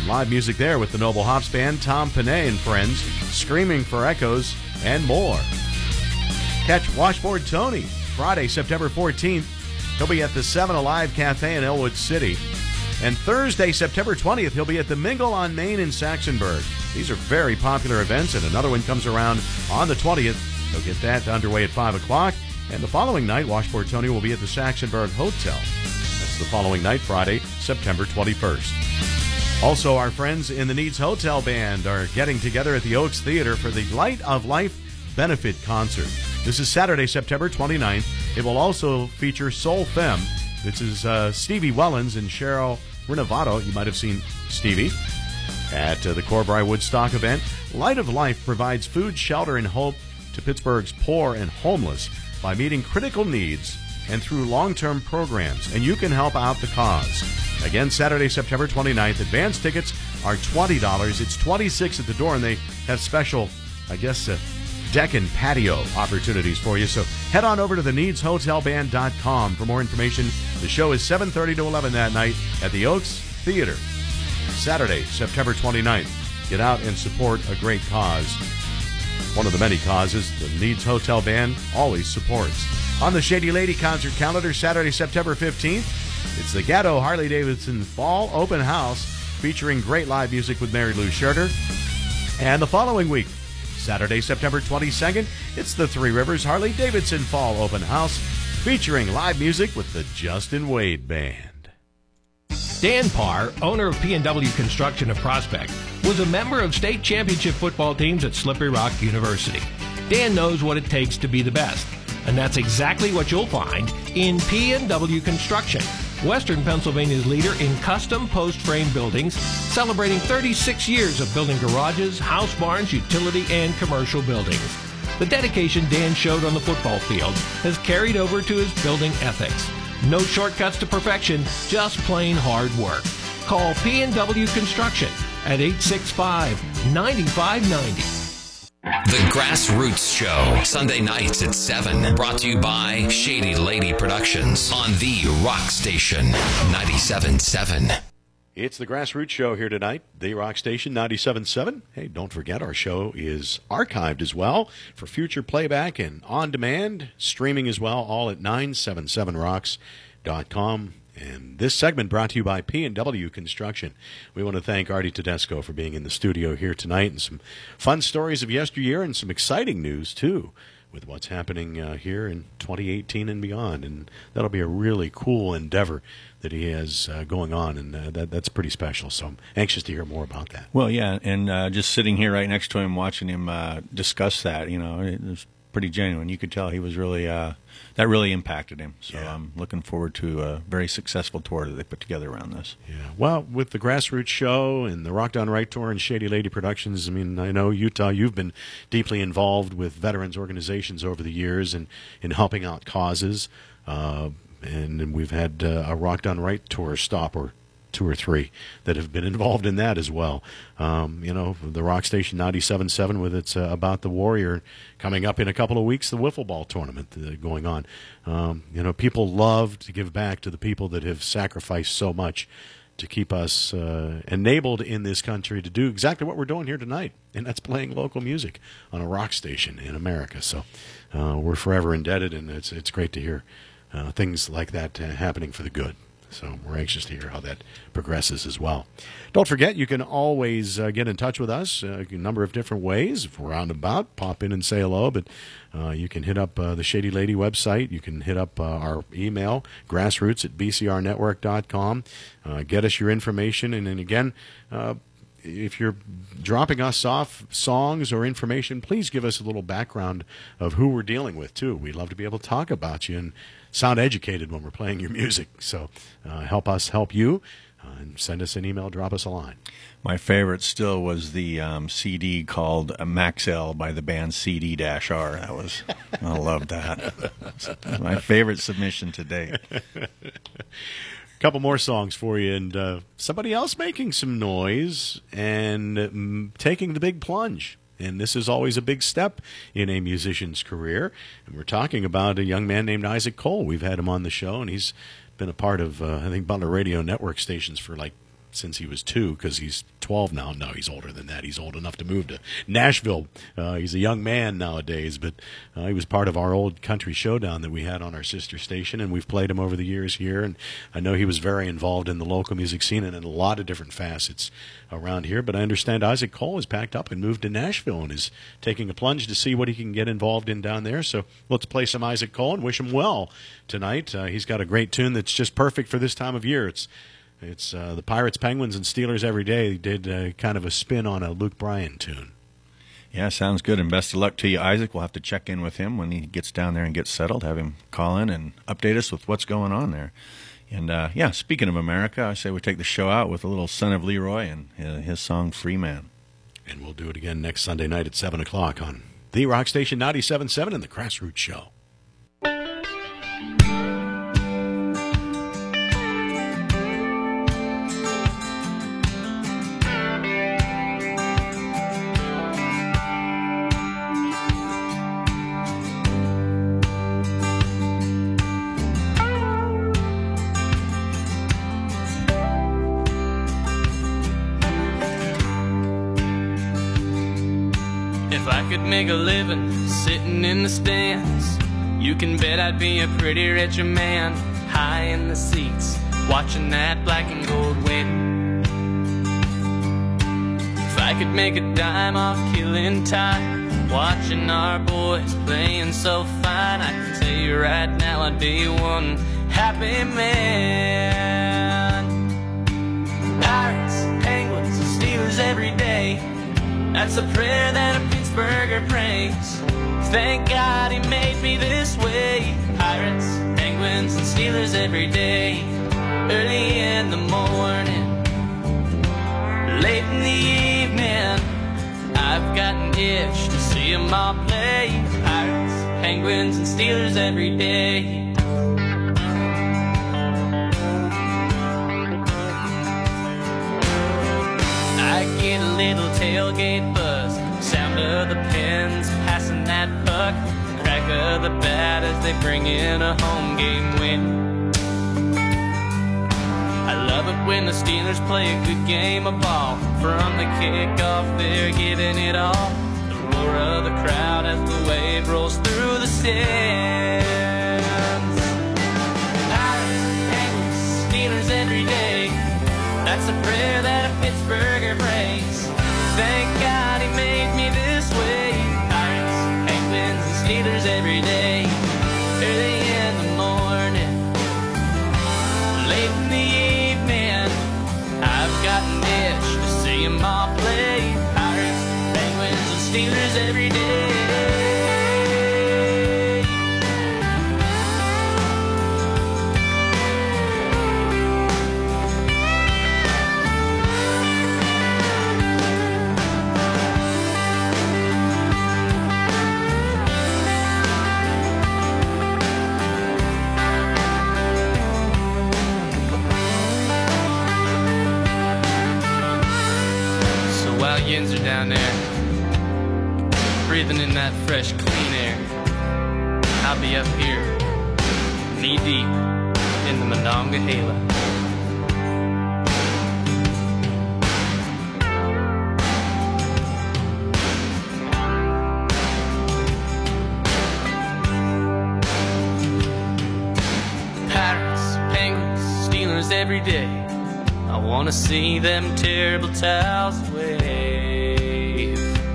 B: Some live music there with the Noble Hops Band, Tom Panay and friends, Screaming for Echoes, and more. Catch Washboard Tony Friday, September 14th. He'll be at the 7 Alive Cafe in Elwood City. And Thursday, September 20th, he'll be at the Mingle on Main in Saxonburg. These are very popular events, and another one comes around on the 20th. He'll get that underway at 5 o'clock. And the following night, Washboard Tony will be at the Saxonburg Hotel. That's the following night, Friday, September 21st. Also, our friends in the Needs Hotel Band are getting together at the Oaks Theater for the Light of Life benefit concert. This is Saturday, September 29th. It will also feature Soul Femme. This is Stevie Wellens and Cheryl Renovato. You might have seen Stevie at the Corbry Woodstock event. Light of Life provides food, shelter, and hope to Pittsburgh's poor and homeless by meeting critical needs and through long-term programs, and you can help out the cause. Again, Saturday, September 29th. Advance tickets are $20. It's $26 at the door, and they have special, deck and patio opportunities for you. So head on over to theneedshotelband.com for more information. The show is 7:30 to 11 that night at the Oaks Theater. Saturday, September 29th. Get out and support a great cause. One of the many causes the Needs Hotel Band always supports. On the Shady Lady concert calendar, Saturday, September 15th, it's the Gatto Harley-Davidson Fall Open House featuring great live music with Mary Lou Scherter. And the following week, Saturday, September 22nd, it's the Three Rivers Harley-Davidson Fall Open House featuring live music with the Justin Wade Band.
G: Dan Parr, owner of P&W Construction of Prospect, was a member of state championship football teams at Slippery Rock University. Dan knows what it takes to be the best, and that's exactly what you'll find in P&W Construction, Western Pennsylvania's leader in custom post-frame buildings, celebrating 36 years of building garages, house barns, utility, and commercial buildings. The dedication Dan showed on the football field has carried over to his building ethics. No shortcuts to perfection, just plain hard work. Call P&W Construction at 865-9590.
A: The Grassroots Show, Sunday nights at 7. Brought to you by Shady Lady Productions on the Rock Station 97.7.
B: It's the Grassroots Show here tonight, the Rock Station 97.7. Hey, don't forget our show is archived as well for future playback and on demand, streaming as well, all at 977rocks.com. And this segment brought to you by P&W Construction. We want to thank Artie Tedesco for being in the studio here tonight, and some fun stories of yesteryear and some exciting news, too, with what's happening here in 2018 and beyond. And that'll be a really cool endeavor that he has going on, and that's pretty special. So I'm anxious to hear more about that.
C: Well, yeah, and just sitting here right next to him, watching him discuss that, it was pretty genuine. You could tell he was really that really impacted him. So yeah. I'm looking forward to a very successful tour that they put together around this.
B: Yeah. Well, with the Grassroots Show and the Rock Down Right Tour and Shady Lady Productions, I mean, I know, Utah, you've been deeply involved with veterans organizations over the years and in helping out causes. And we've had a Rock Down Right Tour stop, or 2 or 3 that have been involved in that as well. The Rock Station 97.7 with its About the Warrior coming up in a couple of weeks, the wiffle ball tournament going on. People love to give back to the people that have sacrificed so much to keep us enabled in this country to do exactly what we're doing here tonight, and that's playing local music on a rock station in America. So we're forever indebted, and it's great to hear things like that happening for the good. So we're anxious to hear how that progresses as well. Don't forget, you can always get in touch with us a number of different ways. If we're out and about, pop in and say hello. But you can hit up the Shady Lady website. You can hit up our email, grassroots@bcrnetwork.com. Get us your information. And then again, if you're dropping us off songs or information, please give us a little background of who we're dealing with, too. We'd love to be able to talk about you and sound educated when we're playing your music. So help us help you, and send us an email, drop us a line.
C: My favorite still was the CD called Maxell by the band CD-R. I loved that. My favorite submission to date.
B: Couple more songs for you, and somebody else making some noise and taking the big plunge. And this is always a big step in a musician's career. And we're talking about a young man named Isaac Cole. We've had him on the show, and he's been a part of, I think, Butler Radio Network stations for like since he was 2, because he's 12 now. No, he's older than that. He's old enough to move to Nashville. He's a young man nowadays, but he was part of our old country showdown that we had on our sister station, and we've played him over the years here. And I know he was very involved in the local music scene and in a lot of different facets around here. But I understand Isaac Cole has packed up and moved to Nashville and is taking a plunge to see what he can get involved in down there. So let's play some Isaac Cole and wish him well tonight. He's got a great tune that's just perfect for this time of year. It's the Pirates, Penguins, and Steelers every day. He did kind of a spin on a Luke Bryan tune.
C: Yeah, sounds good, and best of luck to you, Isaac. We'll have to check in with him when he gets down there and gets settled, have him call in and update us with what's going on there. And, yeah, speaking of America, I say we take the show out with a little Son of Leroy and his song Free Man.
B: And we'll do it again next Sunday night at 7 o'clock on the Rock Station 97.7 and the Grassroots Show.
H: Make a living sitting in the stands. You can bet I'd be a pretty rich man, high in the seats, watching that black and gold win. If I could make a dime off killing time, watching our boys playing so fine, I can tell you right now I'd be one happy man. Pirates, Penguins, and Steelers every day, that's a prayer that a Pittsburgher prays. Thank God he made me this way. Pirates, Penguins, and Steelers every day. Early in the morning, late in the evening, I've got an itch to see them all play. Pirates, Penguins, and Steelers every day. I get a little tailgate buzz, sound of the pens passing that puck, crack of the bat as they bring in a home game win. I love it when the Steelers play a good game of ball. From the kickoff they're giving it all. The roar of the crowd as the wave rolls through the stands. Pirates, Penguins, Steelers every day, that's a prayer that a Pittsburgher prays. Thank God he made me this way. Pirates, Penguins, and Steelers every day. Early in the morning, late in the evening, I've got an itch to see them all play. Pirates, Penguins, and Steelers every day. Yins are down there, breathing in that fresh, clean air. I'll be up here, knee deep in the Monongahela. Pirates, Penguins, Steelers every day. I wanna see them terrible towels wave.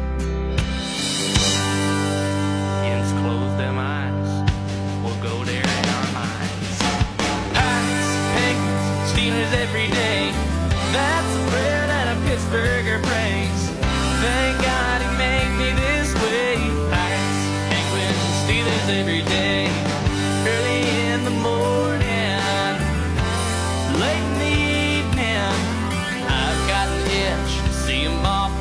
H: Yins close them eyes, we'll go there in our minds. Pirates, Penguins, Steelers every day, that's a prayer that a Pittsburgher prays. Thank God he made me this way. Pirates, Penguins, Steelers every day. Early in the morning, late in the evening, I've got an itch to see them all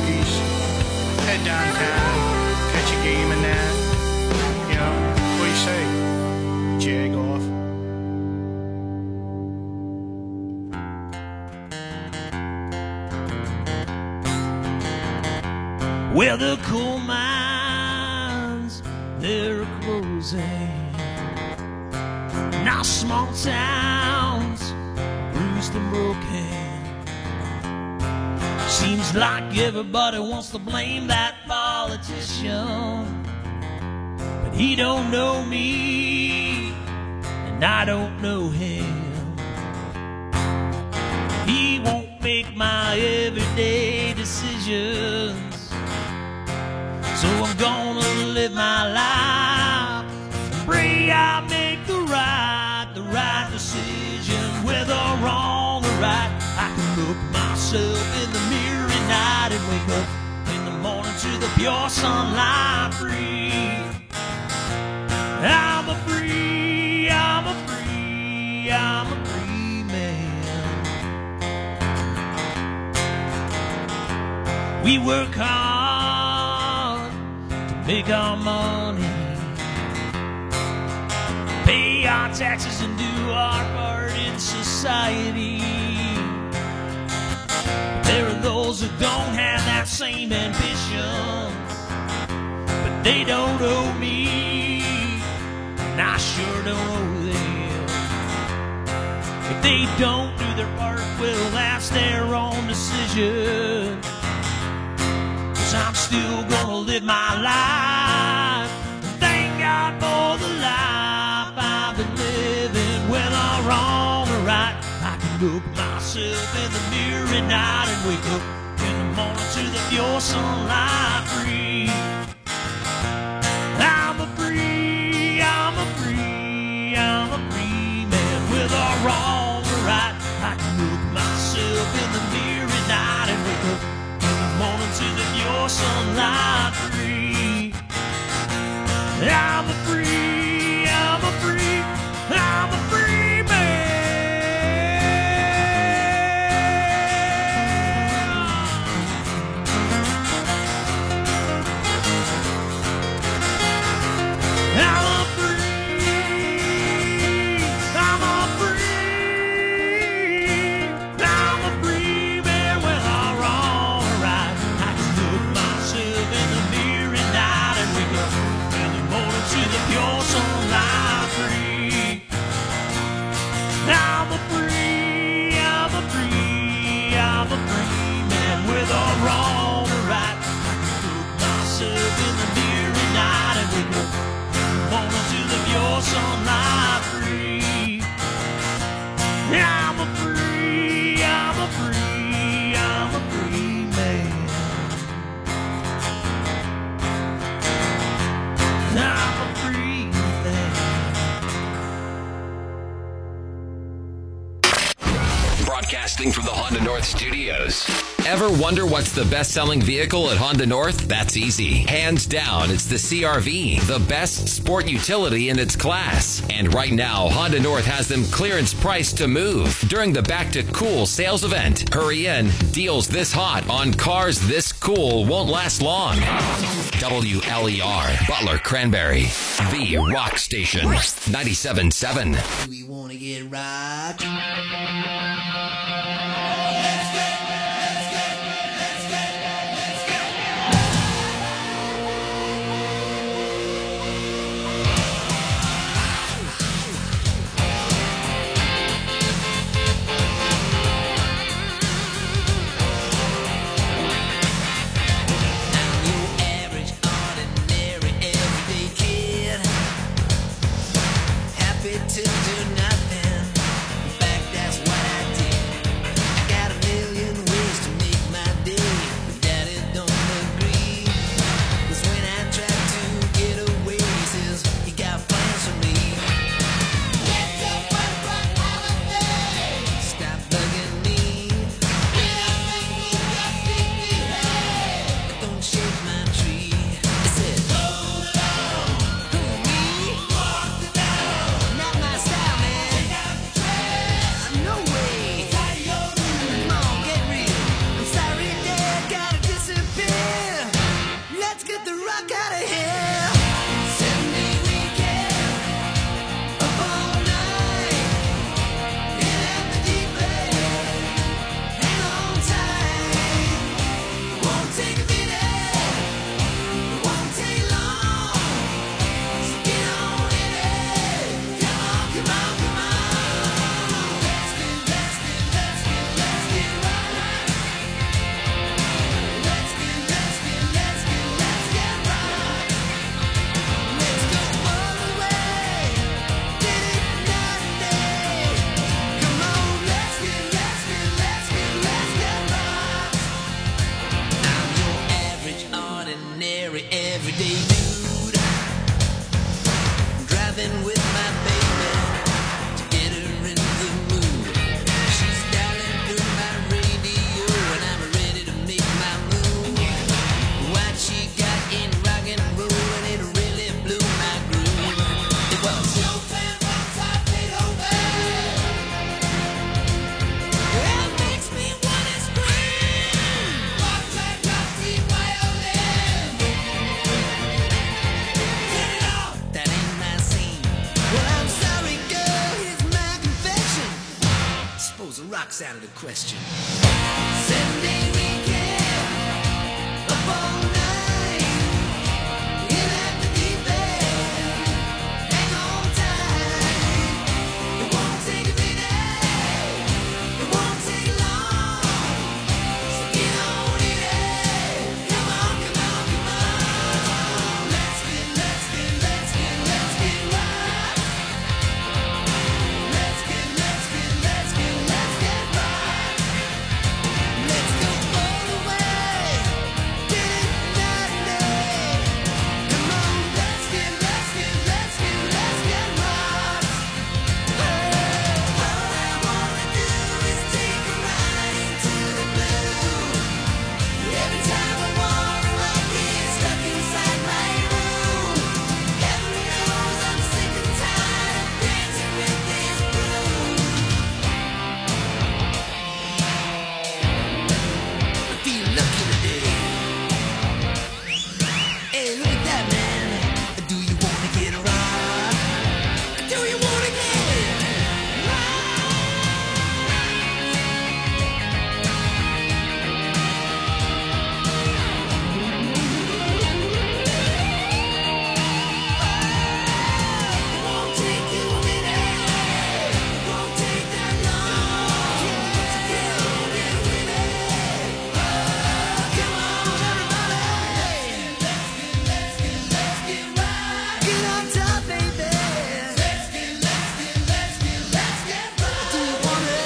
I: bookies, head downtown, catch a game and that. You know, what do you say? Jag off.
J: Well, the coal mines, they're closing. Now small towns, bruised and broken. Seems like everybody wants to blame that politician. But he don't know me, and I don't know him. He won't make my everyday decisions. So I'm gonna live my life and pray I make the right decision. Whether wrong or right, I can look myself in the mirror at night and wake up in the morning to the pure sunlight free. I'm a free man. We work hard to make our money, pay our taxes and do our part in society. There are those who don't have that same ambition, but they don't owe me, and I sure don't owe them. If they don't do their part, well, that's their own decision. 'Cause I'm still gonna live my life. Thank God for the life I've been living. Whether wrong or right, I can look myself in the mirror at night and wake up in the morning to the pure sunlight free. I'm a free man. Whether wrong or right, I can look myself in the mirror at night and wake up in the morning to the pure sunlight free. I'm a free man. I'm a free man. Whether wrong or right, I can look myself in the mirror at night and wake up in the morning to the pure sunlight free. I'm a free man. Whether wrong or right, I can look myself in the mirror at night and wake up in the morning to the pure sunlight free. I'm a free man. I'm a free man.
A: Broadcasting from the Honda North Studios. Ever wonder what's the best-selling vehicle at Honda North? That's easy. Hands down, it's the CR-V, the best sport utility in its class. And right now, Honda North has them clearance priced to move during the Back to Cool sales event. Hurry in. Deals this hot on cars this cool won't last long. WLER, Butler Cranberry, the rock station, 97.7.
D: Do we want to get rocked? To do nothing. In fact, that's what I question. 7-day weekend, up all night, in at the deep end, hang on tight. It won't take a minute, it won't take long, so get on in it. Come on, come on, come on. Let's get right. Let's get right. Let's go all the way, get it night and day. Come on, let's get right. All I wanna do is take a ride into the blue. Every time I wanna get stuck inside my room. Heaven knows I'm sick and tired of dancing with this blues. I feel lucky today. Hey, look at that, man. Do you wanna get right? Do you wanna get It won't take you a minute. It won't take that long. So get on in with it. Come on, everybody. Let's get right. Get on top, baby. Let's get right. Do you wanna?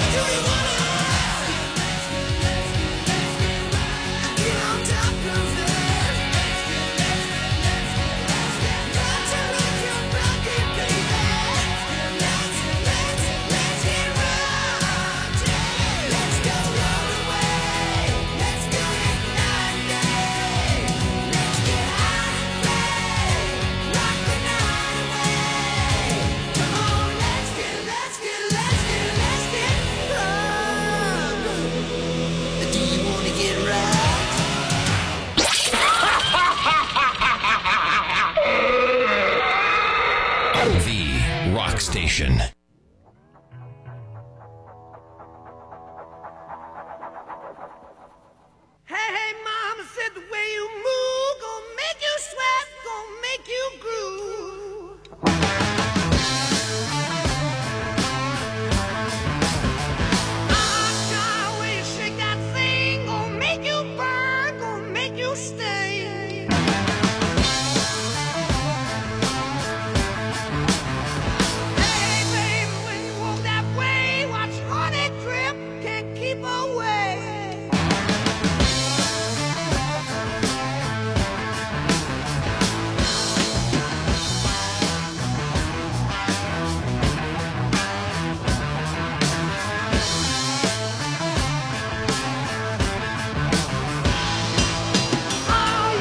D: Get on top, perfect. Got to rock your body, baby. Let's get right. Let's go all the way. Let's do it night and day. Let's get out and play. Rock the night away. Come on, let's get right. Do you wanna get right?
A: The Rock Station.
D: Hey, mama said the way you move gonna make you sweat, gonna make you groove. Ah, way you shake that thing, gonna make you burn, gonna make you stay. Hey, baby, when you walk that way, watch honey drip, can't keep away. Oh,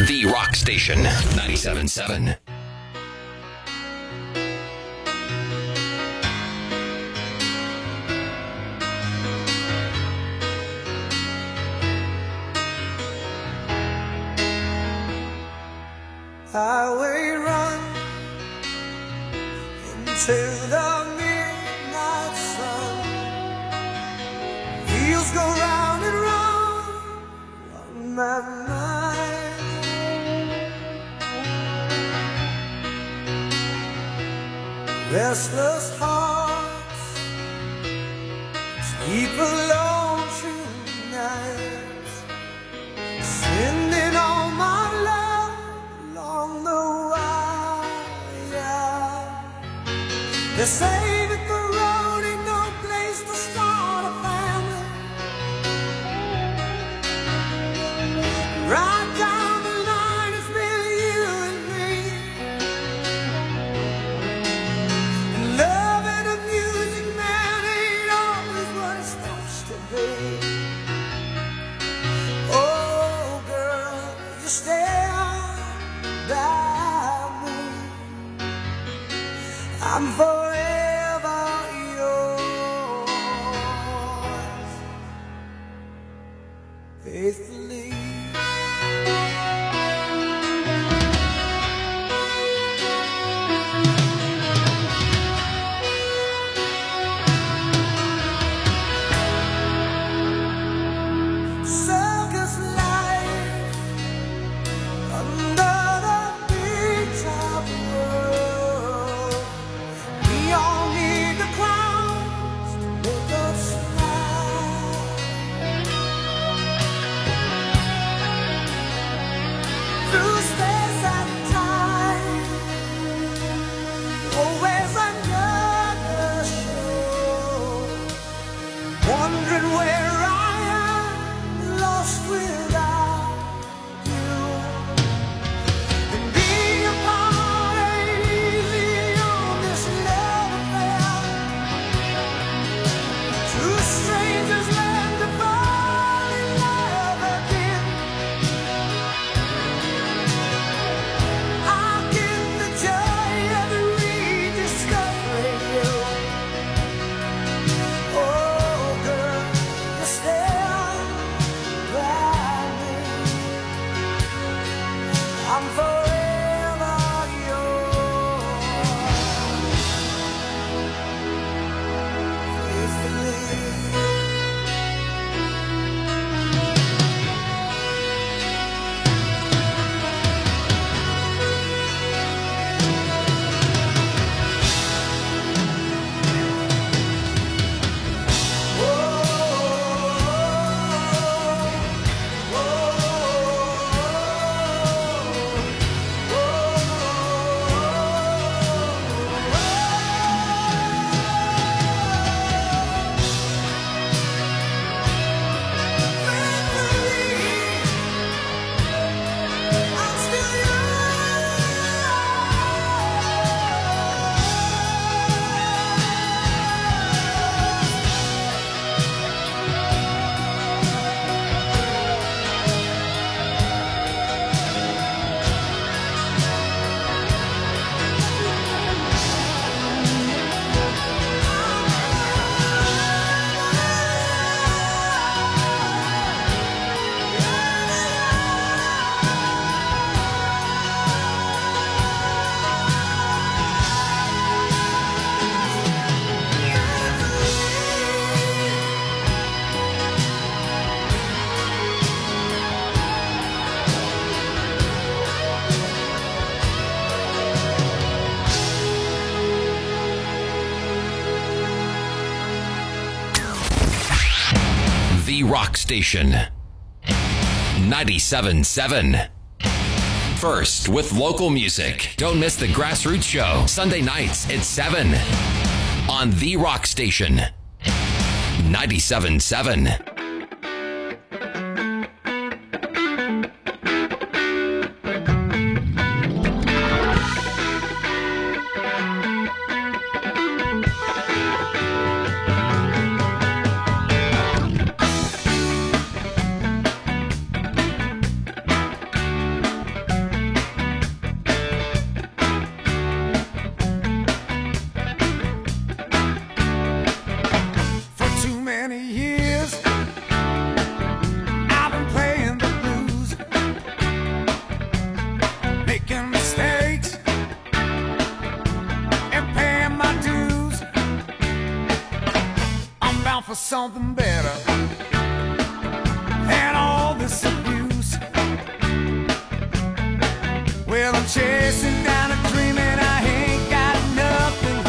A: The Rock Station 97.7.
D: Highway run into the midnight sun. Wheels go round and round on that night. Restless hearts sleep alone tonight, sending all my love along the wire. They say that the road ain't no place to start a family. Right down the line, it's been you and me. And love and a music man ain't always what it's supposed to be. Oh, girl, you stand by me. I'm forever yours, faithfully. Circus life under the big top world. We all need the clowns to make us smile. Through space and time, always another show. Wondering where I am, lost without you. And being apart ain't easy on this love affair. Two strangers learn to fall in love again. I'll get the joy of rediscovering you. Oh, girl, you stand by me. I'm forever yours, faithfully. I'm still
A: The Rock Station 97.7. First with local music. Don't miss the Grassroots Show, Sunday nights at 7 on The Rock Station 97.7.
D: something better than all this abuse. Well, I'm chasing down a dream and I ain't got nothing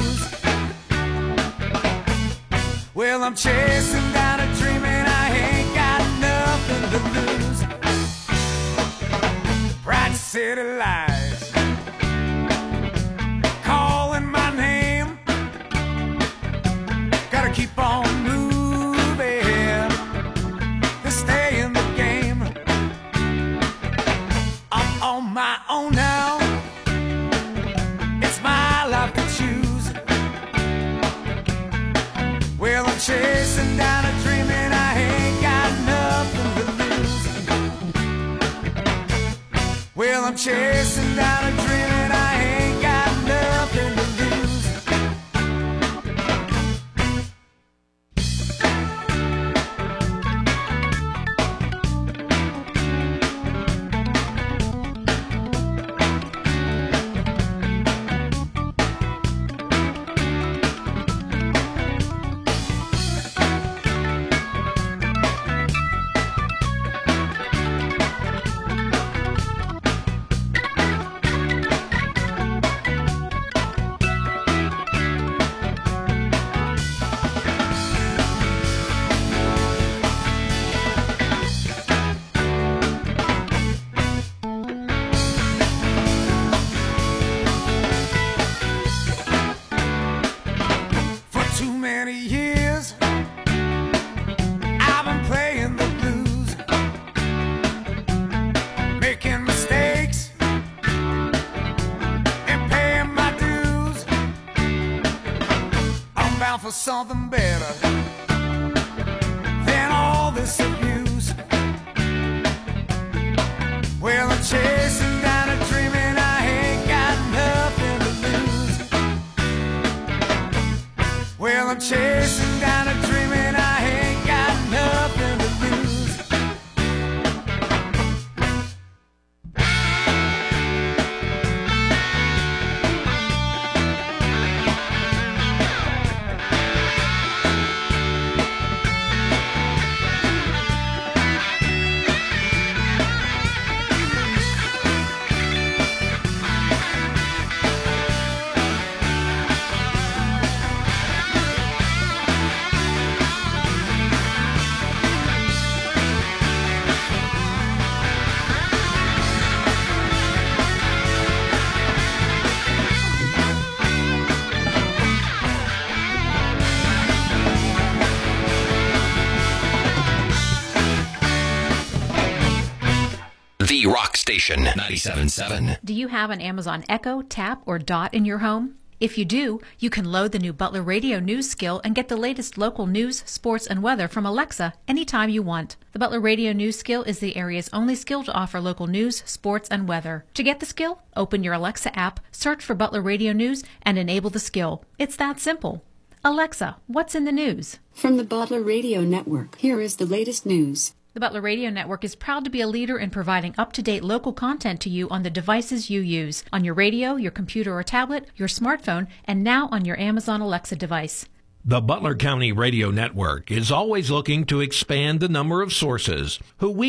D: to lose. Well, I'm chasing down a dream and I ain't got nothing to lose. Bright city lights calling my name. Gotta keep on moving to stay in the game. I'm on my own now. It's my life to choose. Well, I'm chasing down a dream and I ain't got nothing to lose. Well, I'm chasing down a dream and I ain't got nothing to lose. Too many years I've been playing the blues, making mistakes and paying my dues. I'm bound for something better than all this abuse. Well, I'm chasing down a dream and I ain't got nothing to lose. Well, I'm chasing down a dream and I ain't got nothing to lose.
A: The Rock Station 97.7.
K: Do you have an Amazon Echo, Tap, or Dot in your home? If you do, you can load the new Butler Radio News skill and get the latest local news, sports, and weather from Alexa anytime you want. The Butler Radio News skill is the area's only skill to offer local news, sports, and weather. To get the skill, open your Alexa app, search for Butler Radio News, and enable the skill. It's that simple. Alexa, what's in the news?
L: From the Butler Radio Network, here is the latest news.
K: The Butler Radio Network is proud to be a leader in providing up-to-date local content to you on the devices you use, on your radio, your computer or tablet, your smartphone, and now on your Amazon Alexa device.
G: The Butler County Radio Network is always looking to expand the number of sources who we